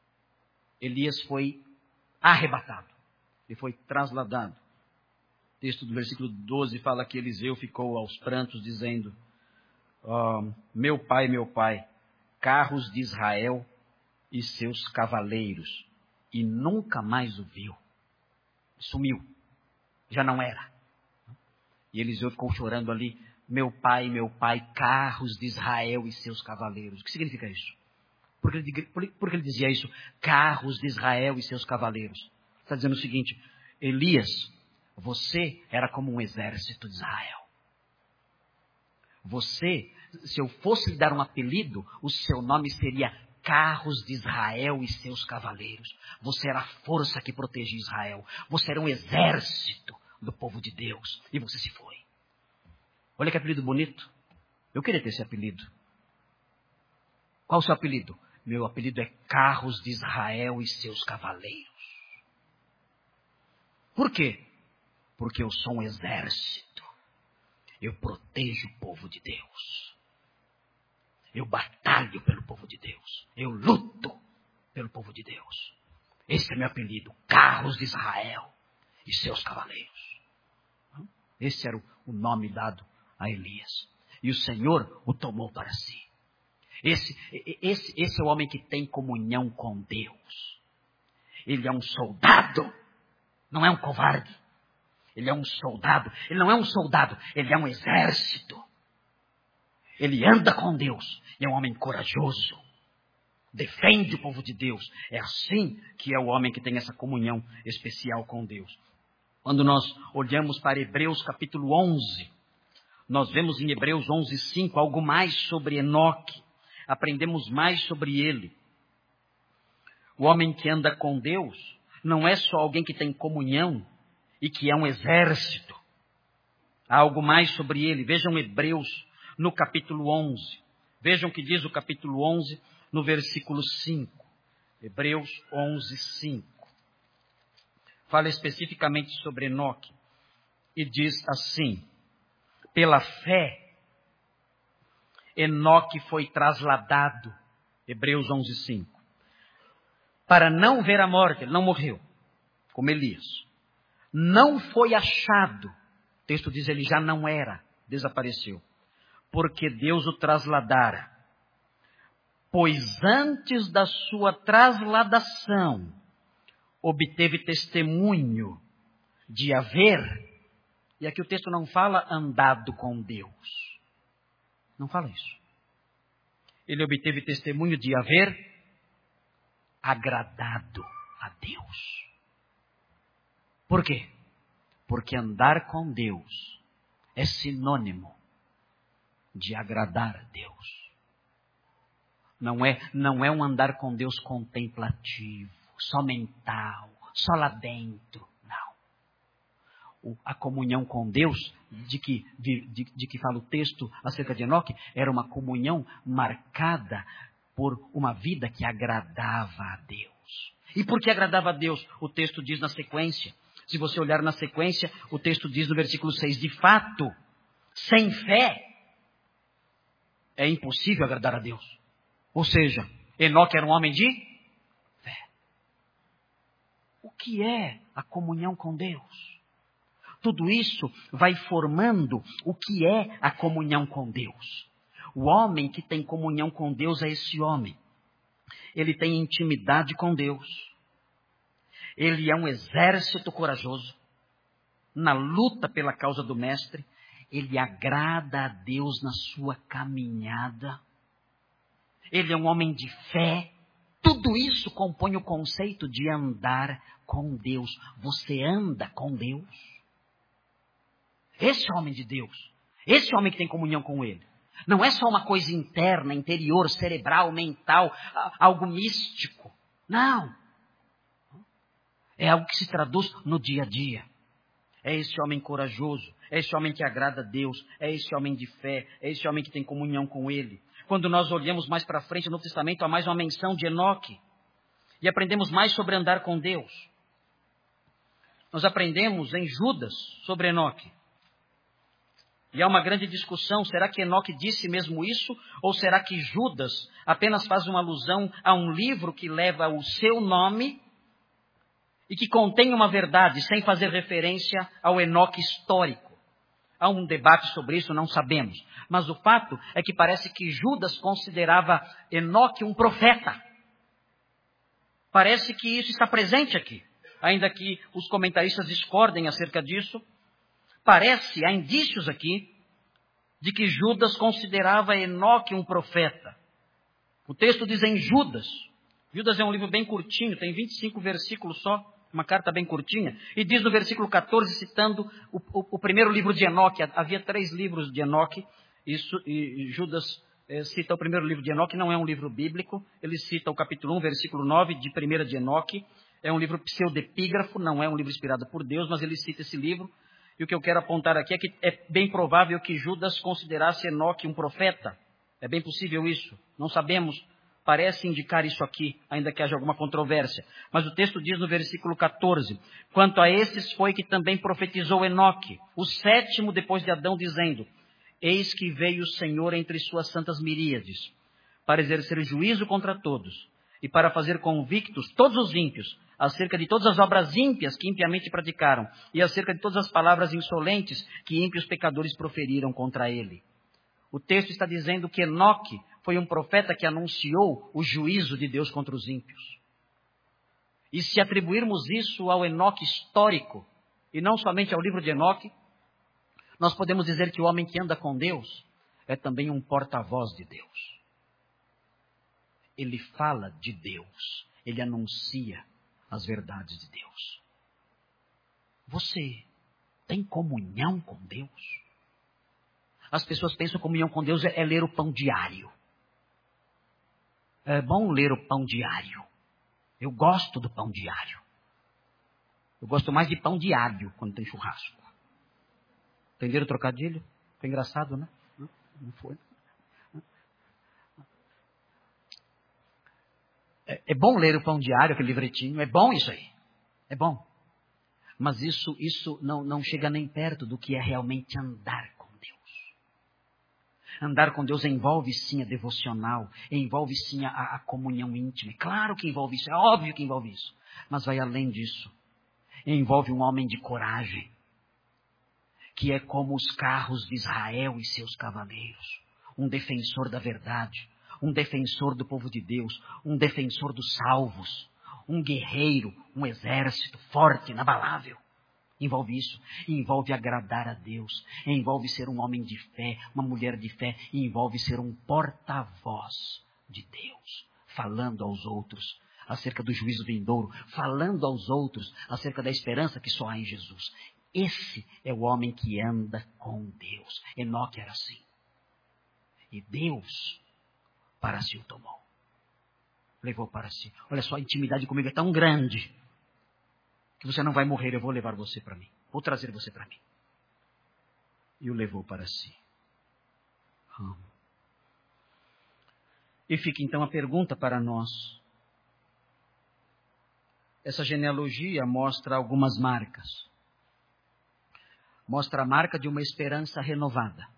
Elias foi arrebatado. Ele foi trasladado. O texto do versículo doze fala que Eliseu ficou aos prantos dizendo, oh, meu pai, meu pai, carros de Israel e seus cavaleiros. E nunca mais o viu. Sumiu. Já não era. E Eliseu ficou chorando ali, meu pai, meu pai, carros de Israel e seus cavaleiros. O que significa isso? Por que ele, por, por que ele dizia isso? Carros de Israel e seus cavaleiros. Está dizendo o seguinte, Elias, você era como um exército de Israel. Você, se eu fosse lhe dar um apelido, o seu nome seria carros de Israel e seus cavaleiros. Você era a força que protegia Israel. Você era um exército do povo de Deus. E você se foi. Olha que apelido bonito. Eu queria ter esse apelido. Qual o seu apelido? Meu apelido é carros de Israel e seus cavaleiros. Por quê? Porque eu sou um exército. Eu protejo o povo de Deus. Eu batalho pelo povo de Deus. Eu luto pelo povo de Deus. Esse é meu apelido. Carros de Israel e seus cavaleiros. Esse era o nome dado a Elias. E o Senhor o tomou para si. Esse, esse, esse é o homem que tem comunhão com Deus. Ele é um soldado. Não é um covarde. Ele é um soldado. Ele não é um soldado. Ele é um exército. Ele anda com Deus. E é um homem corajoso. Defende o povo de Deus. É assim que é o homem que tem essa comunhão especial com Deus. Quando nós olhamos para Hebreus capítulo onze, nós vemos em Hebreus onze, cinco algo mais sobre Enoque. Aprendemos mais sobre ele. O homem que anda com Deus não é só alguém que tem comunhão e que é um exército. Há algo mais sobre ele. Vejam Hebreus no capítulo onze. Vejam o que diz o capítulo onze no versículo cinco. Hebreus onze, cinco. Fala especificamente sobre Enoque e diz assim, pela fé, Enoque foi trasladado, Hebreus onze, cinco, para não ver a morte. Ele não morreu, como Elias. Não foi achado, o texto diz ele já não era, desapareceu, porque Deus o trasladara. Pois antes da sua trasladação, obteve testemunho de haver, e aqui o texto não fala andado com Deus. Não fala isso. Ele obteve testemunho de haver agradado a Deus. Por quê? Porque andar com Deus é sinônimo de agradar a Deus. Não é, não é um andar com Deus contemplativo, só mental, só lá dentro. Não. O, a comunhão com Deus, de que, de, de, de que fala o texto acerca de Enoque, era uma comunhão marcada por uma vida que agradava a Deus. E por que agradava a Deus? O texto diz na sequência. Se você olhar na sequência, o texto diz no versículo seis, de fato, sem fé, é impossível agradar a Deus. Ou seja, Enoque era um homem de fé. O que é a comunhão com Deus? Tudo isso vai formando o que é a comunhão com Deus. O homem que tem comunhão com Deus é esse homem. Ele tem intimidade com Deus. Ele é um exército corajoso. Na luta pela causa do mestre, ele agrada a Deus na sua caminhada. Ele é um homem de fé. Tudo isso compõe o conceito de andar com Deus. Você anda com Deus. Esse homem de Deus, esse homem que tem comunhão com Ele, não é só uma coisa interna, interior, cerebral, mental, algo místico. Não. É algo que se traduz no dia a dia. É esse homem corajoso, é esse homem que agrada a Deus, é esse homem de fé, é esse homem que tem comunhão com Ele. Quando nós olhamos mais para frente no Novo Testamento, há mais uma menção de Enoque. E aprendemos mais sobre andar com Deus. Nós aprendemos em Judas sobre Enoque. E há uma grande discussão, será que Enoque disse mesmo isso? Ou será que Judas apenas faz uma alusão a um livro que leva o seu nome e que contém uma verdade, sem fazer referência ao Enoque histórico? Há um debate sobre isso, não sabemos. Mas o fato é que parece que Judas considerava Enoque um profeta. Parece que isso está presente aqui. Ainda que os comentaristas discordem acerca disso, parece, há indícios aqui, de que Judas considerava Enoque um profeta. O texto diz em Judas. Judas é um livro bem curtinho, tem vinte e cinco versículos só, uma carta bem curtinha. E diz no versículo catorze, citando o, o, o primeiro livro de Enoque. Havia três livros de Enoque, isso, e Judas eh, cita o primeiro livro de Enoque, não é um livro bíblico. Ele cita o capítulo um, versículo nove, de primeira de Enoque. É um livro pseudepígrafo, não é um livro inspirado por Deus, mas ele cita esse livro. E o que eu quero apontar aqui é que é bem provável que Judas considerasse Enoque um profeta. É bem possível isso. Não sabemos. Parece indicar isso aqui, ainda que haja alguma controvérsia. Mas o texto diz no versículo catorze, quanto a esses foi que também profetizou Enoque, o sétimo depois de Adão, dizendo, eis que veio o Senhor entre suas santas miríades, para exercer juízo contra todos, e para fazer convictos todos os ímpios, acerca de todas as obras ímpias que impiamente praticaram, e acerca de todas as palavras insolentes que ímpios pecadores proferiram contra ele. O texto está dizendo que Enoque foi um profeta que anunciou o juízo de Deus contra os ímpios. E se atribuirmos isso ao Enoque histórico, e não somente ao livro de Enoque, nós podemos dizer que o homem que anda com Deus é também um porta-voz de Deus. Ele fala de Deus, ele anuncia as verdades de Deus. Você tem comunhão com Deus? As pessoas pensam que comunhão com Deus é, é ler o pão diário. É bom ler o pão diário. Eu gosto do pão diário. Eu gosto mais de pão diário quando tem churrasco. Entenderam o trocadilho? Foi engraçado, né? Não foi? É, é bom ler o pão diário, aquele livretinho. É bom isso aí. É bom. Mas isso, isso não, não chega nem perto do que é realmente andar com Deus. Andar com Deus envolve sim a devocional, envolve sim a, a comunhão íntima. Claro que envolve isso, é óbvio que envolve isso. Mas vai além disso. Envolve um homem de coragem, que é como os carros de Israel e seus cavaleiros. Um defensor da verdade, um defensor do povo de Deus, um defensor dos salvos, um guerreiro, um exército forte, inabalável. Envolve isso, envolve agradar a Deus, envolve ser um homem de fé, uma mulher de fé, e envolve ser um porta-voz de Deus, falando aos outros acerca do juízo vindouro, falando aos outros acerca da esperança que só há em Jesus. Esse é o homem que anda com Deus. Enoque era assim. E Deus para si o tomou. Levou para si. Olha só, a intimidade comigo é tão grande que você não vai morrer, eu vou levar você para mim. Vou trazer você para mim. E o levou para si. Hum. E fica então a pergunta para nós. Essa genealogia mostra algumas marcas. Mostra a marca de uma esperança renovada.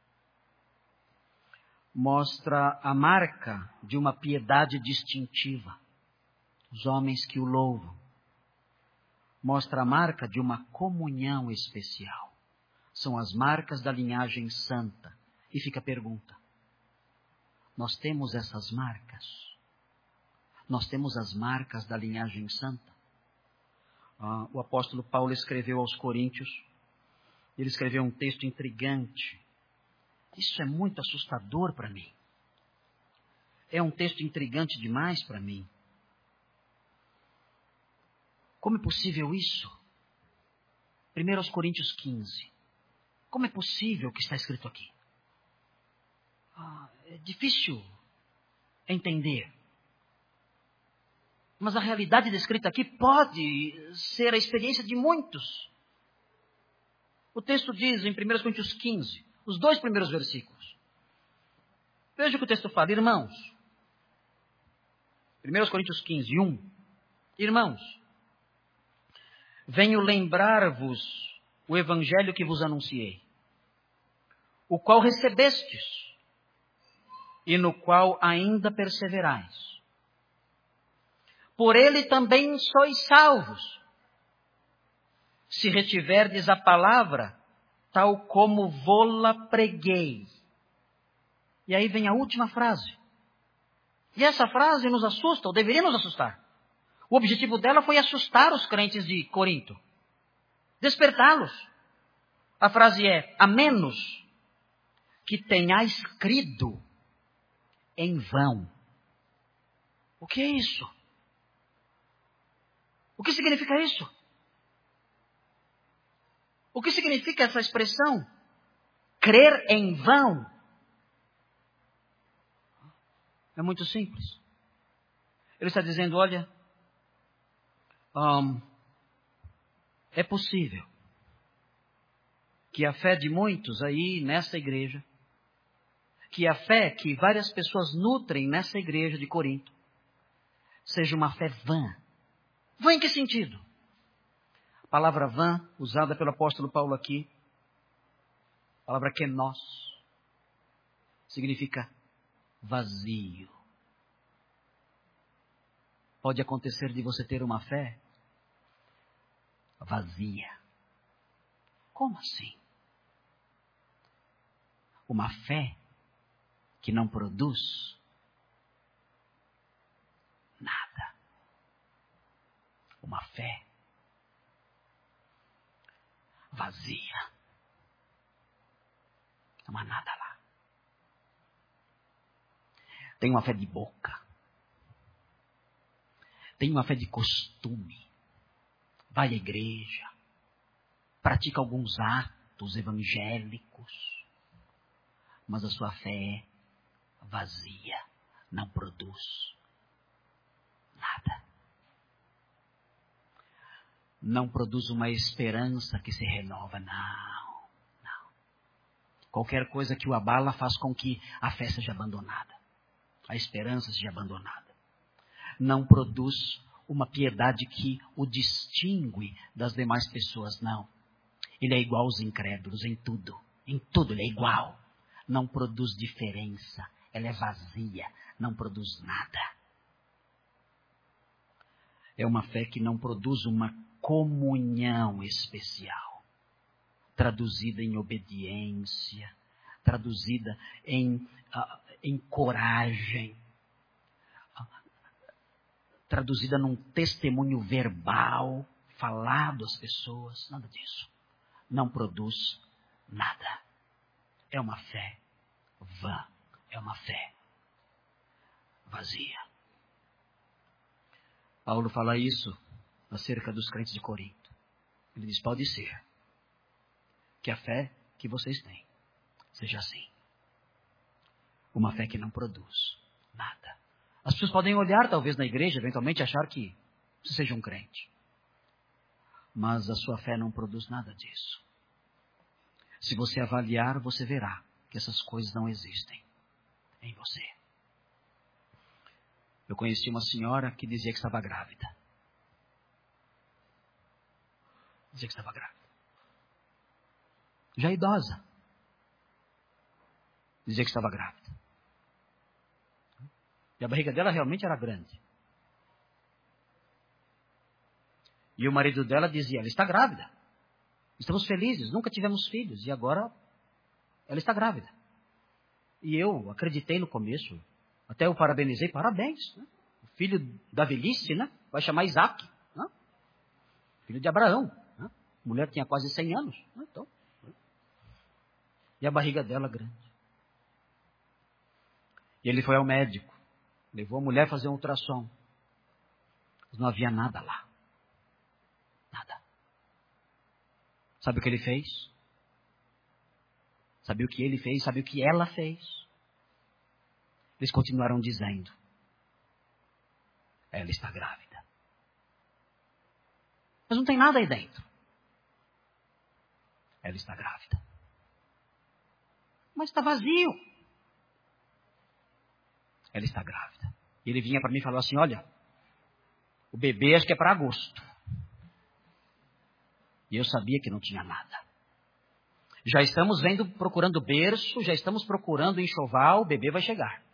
Mostra a marca de uma piedade distintiva. Os homens que o louvam. Mostra a marca de uma comunhão especial. São as marcas da linhagem santa. E fica a pergunta. Nós temos essas marcas? Nós temos as marcas da linhagem santa? Ah, o apóstolo Paulo escreveu aos Coríntios. Ele escreveu um texto intrigante. Isso é muito assustador para mim. É um texto intrigante demais para mim. Como é possível isso? Primeiro aos Coríntios quinze. Como é possível o que está escrito aqui? Ah, é difícil entender. Mas a realidade descrita aqui pode ser a experiência de muitos. O texto diz em primeiro Coríntios quinze, os dois primeiros versículos. Veja o que o texto fala, irmãos. primeiro Coríntios quinze, um. Irmãos, venho lembrar-vos o evangelho que vos anunciei, o qual recebestes e no qual ainda perseverais. Por ele também sois salvos, se retiverdes a palavra, tal como vô-la preguei. E aí vem a última frase. E essa frase nos assusta, ou deveria nos assustar. O objetivo dela foi assustar os crentes de Corinto. Despertá-los. A frase é, a menos que tenhais crido em vão. O que é isso? O que significa isso? O que significa essa expressão? Crer em vão. É muito simples. Ele está dizendo, olha, um, é possível que a fé de muitos aí nessa igreja, que a fé que várias pessoas nutrem nessa igreja de Corinto, seja uma fé vã. Vã em que sentido? A palavra vã, usada pelo apóstolo Paulo aqui, a palavra kenos, significa vazio. Pode acontecer de você ter uma fé vazia. Como assim? Uma fé que não produz nada. Uma fé vazia. Não há nada lá. Tem uma fé de boca. Tem uma fé de costume. Vai à igreja. Pratica alguns atos evangélicos. Mas a sua fé é vazia. Não produz nada. Não produz uma esperança que se renova. Não, não. Qualquer coisa que o abala faz com que a fé seja abandonada. A esperança seja abandonada. Não produz uma piedade que o distingue das demais pessoas, não. Ele é igual aos incrédulos em tudo. Em tudo ele é igual. Não produz diferença. Ela é vazia. Não produz nada. É uma fé que não produz uma comunhão especial. Traduzida em obediência. Traduzida em, uh, em coragem. Traduzida num testemunho verbal, falado às pessoas, nada disso. Não produz nada. É uma fé vã, é uma fé vazia. Paulo fala isso acerca dos crentes de Corinto. Ele diz, pode ser que a fé que vocês têm seja assim. Uma fé que não produz nada. As pessoas podem olhar, talvez, na igreja, eventualmente achar que você seja um crente. Mas a sua fé não produz nada disso. Se você avaliar, você verá que essas coisas não existem em você. Eu conheci uma senhora que dizia que estava grávida. Dizia que estava grávida. Já idosa. Dizia que estava grávida. E a barriga dela realmente era grande. E o marido dela dizia, ela está grávida. Estamos felizes, nunca tivemos filhos. E agora ela está grávida. E eu acreditei no começo. Até eu parabenizei, parabéns. Né? O filho da velhice, né? Vai chamar Isaac. Né? Filho de Abraão. Né? A mulher tinha quase cem anos. Né? Então, e a barriga dela grande. E ele foi ao médico. Levou a mulher a fazer um ultrassom. Mas não havia nada lá. Nada. Sabe o que ele fez? Sabe o que ele fez? Sabe o que ela fez? Eles continuaram dizendo, ela está grávida. Mas não tem nada aí dentro. Ela está grávida. Mas está vazio. Ela está grávida. E ele vinha para mim e falou assim, olha, o bebê acho que é para agosto. E eu sabia que não tinha nada. Já estamos vendo, procurando berço, já estamos procurando enxoval, o bebê vai chegar.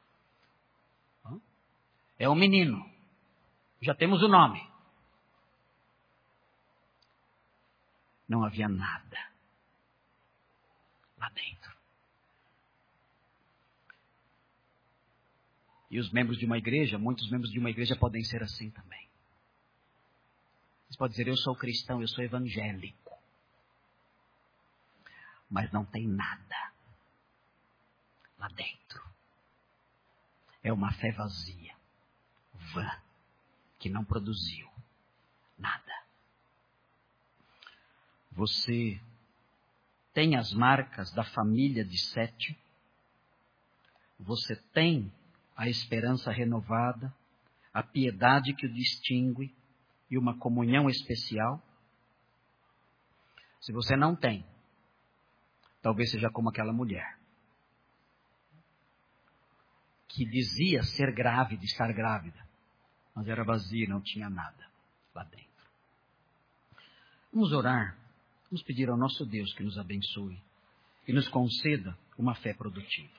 É um menino. Já temos o nome. Não havia nada lá dentro. E os membros de uma igreja, muitos membros de uma igreja podem ser assim também. Você pode dizer, eu sou cristão, eu sou evangélico. Mas não tem nada lá dentro. É uma fé vazia, vã, que não produziu nada. Você tem as marcas da família de Sete. Você tem a esperança renovada, a piedade que o distingue e uma comunhão especial. Se você não tem, talvez seja como aquela mulher que dizia ser grávida, estar grávida, mas era vazia, não tinha nada lá dentro. Vamos orar, vamos pedir ao nosso Deus que nos abençoe e nos conceda uma fé produtiva.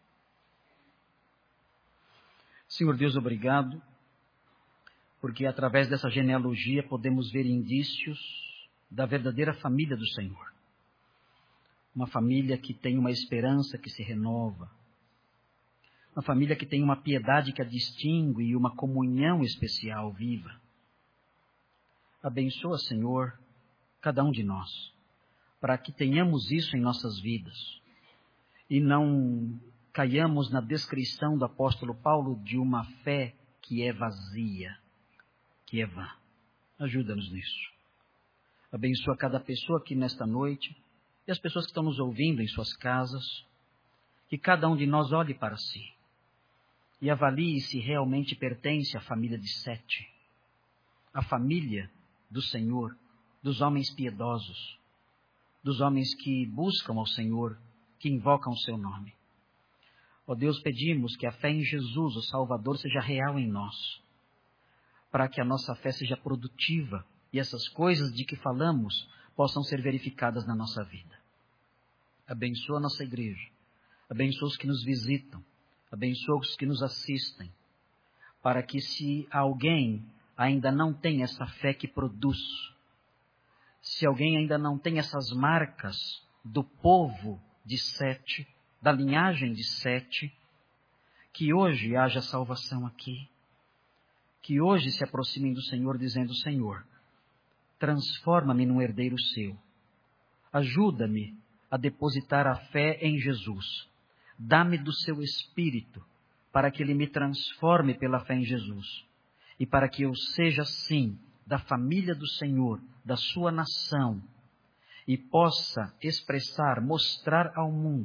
Senhor Deus, obrigado, porque através dessa genealogia podemos ver indícios da verdadeira família do Senhor. Uma família que tem uma esperança que se renova. Uma família que tem uma piedade que a distingue e uma comunhão especial viva. Abençoa, Senhor, cada um de nós, para que tenhamos isso em nossas vidas e não caiamos na descrição do apóstolo Paulo de uma fé que é vazia, que é vã. Ajuda-nos nisso. Abençoa cada pessoa aqui nesta noite e as pessoas que estão nos ouvindo em suas casas. Que cada um de nós olhe para si e avalie se realmente pertence à família de Sete, a família do Senhor, dos homens piedosos, dos homens que buscam ao Senhor, que invocam o seu nome. Ó Deus, pedimos que a fé em Jesus, o Salvador, seja real em nós, para que a nossa fé seja produtiva e essas coisas de que falamos possam ser verificadas na nossa vida. Abençoa a nossa igreja, abençoa os que nos visitam, abençoa os que nos assistem, para que se alguém ainda não tem essa fé que produz, se alguém ainda não tem essas marcas do povo de Sete, da linhagem de Sete, que hoje haja salvação aqui, que hoje se aproximem do Senhor dizendo, Senhor, transforma-me num herdeiro seu, ajuda-me a depositar a fé em Jesus, dá-me do seu Espírito, para que Ele me transforme pela fé em Jesus, e para que eu seja sim da família do Senhor, da sua nação, e possa expressar, mostrar ao mundo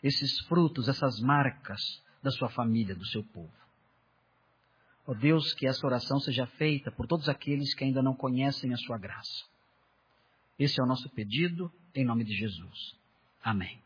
esses frutos, essas marcas da sua família, do seu povo. Ó Deus, que essa oração seja feita por todos aqueles que ainda não conhecem a sua graça. Esse é o nosso pedido, em nome de Jesus. Amém.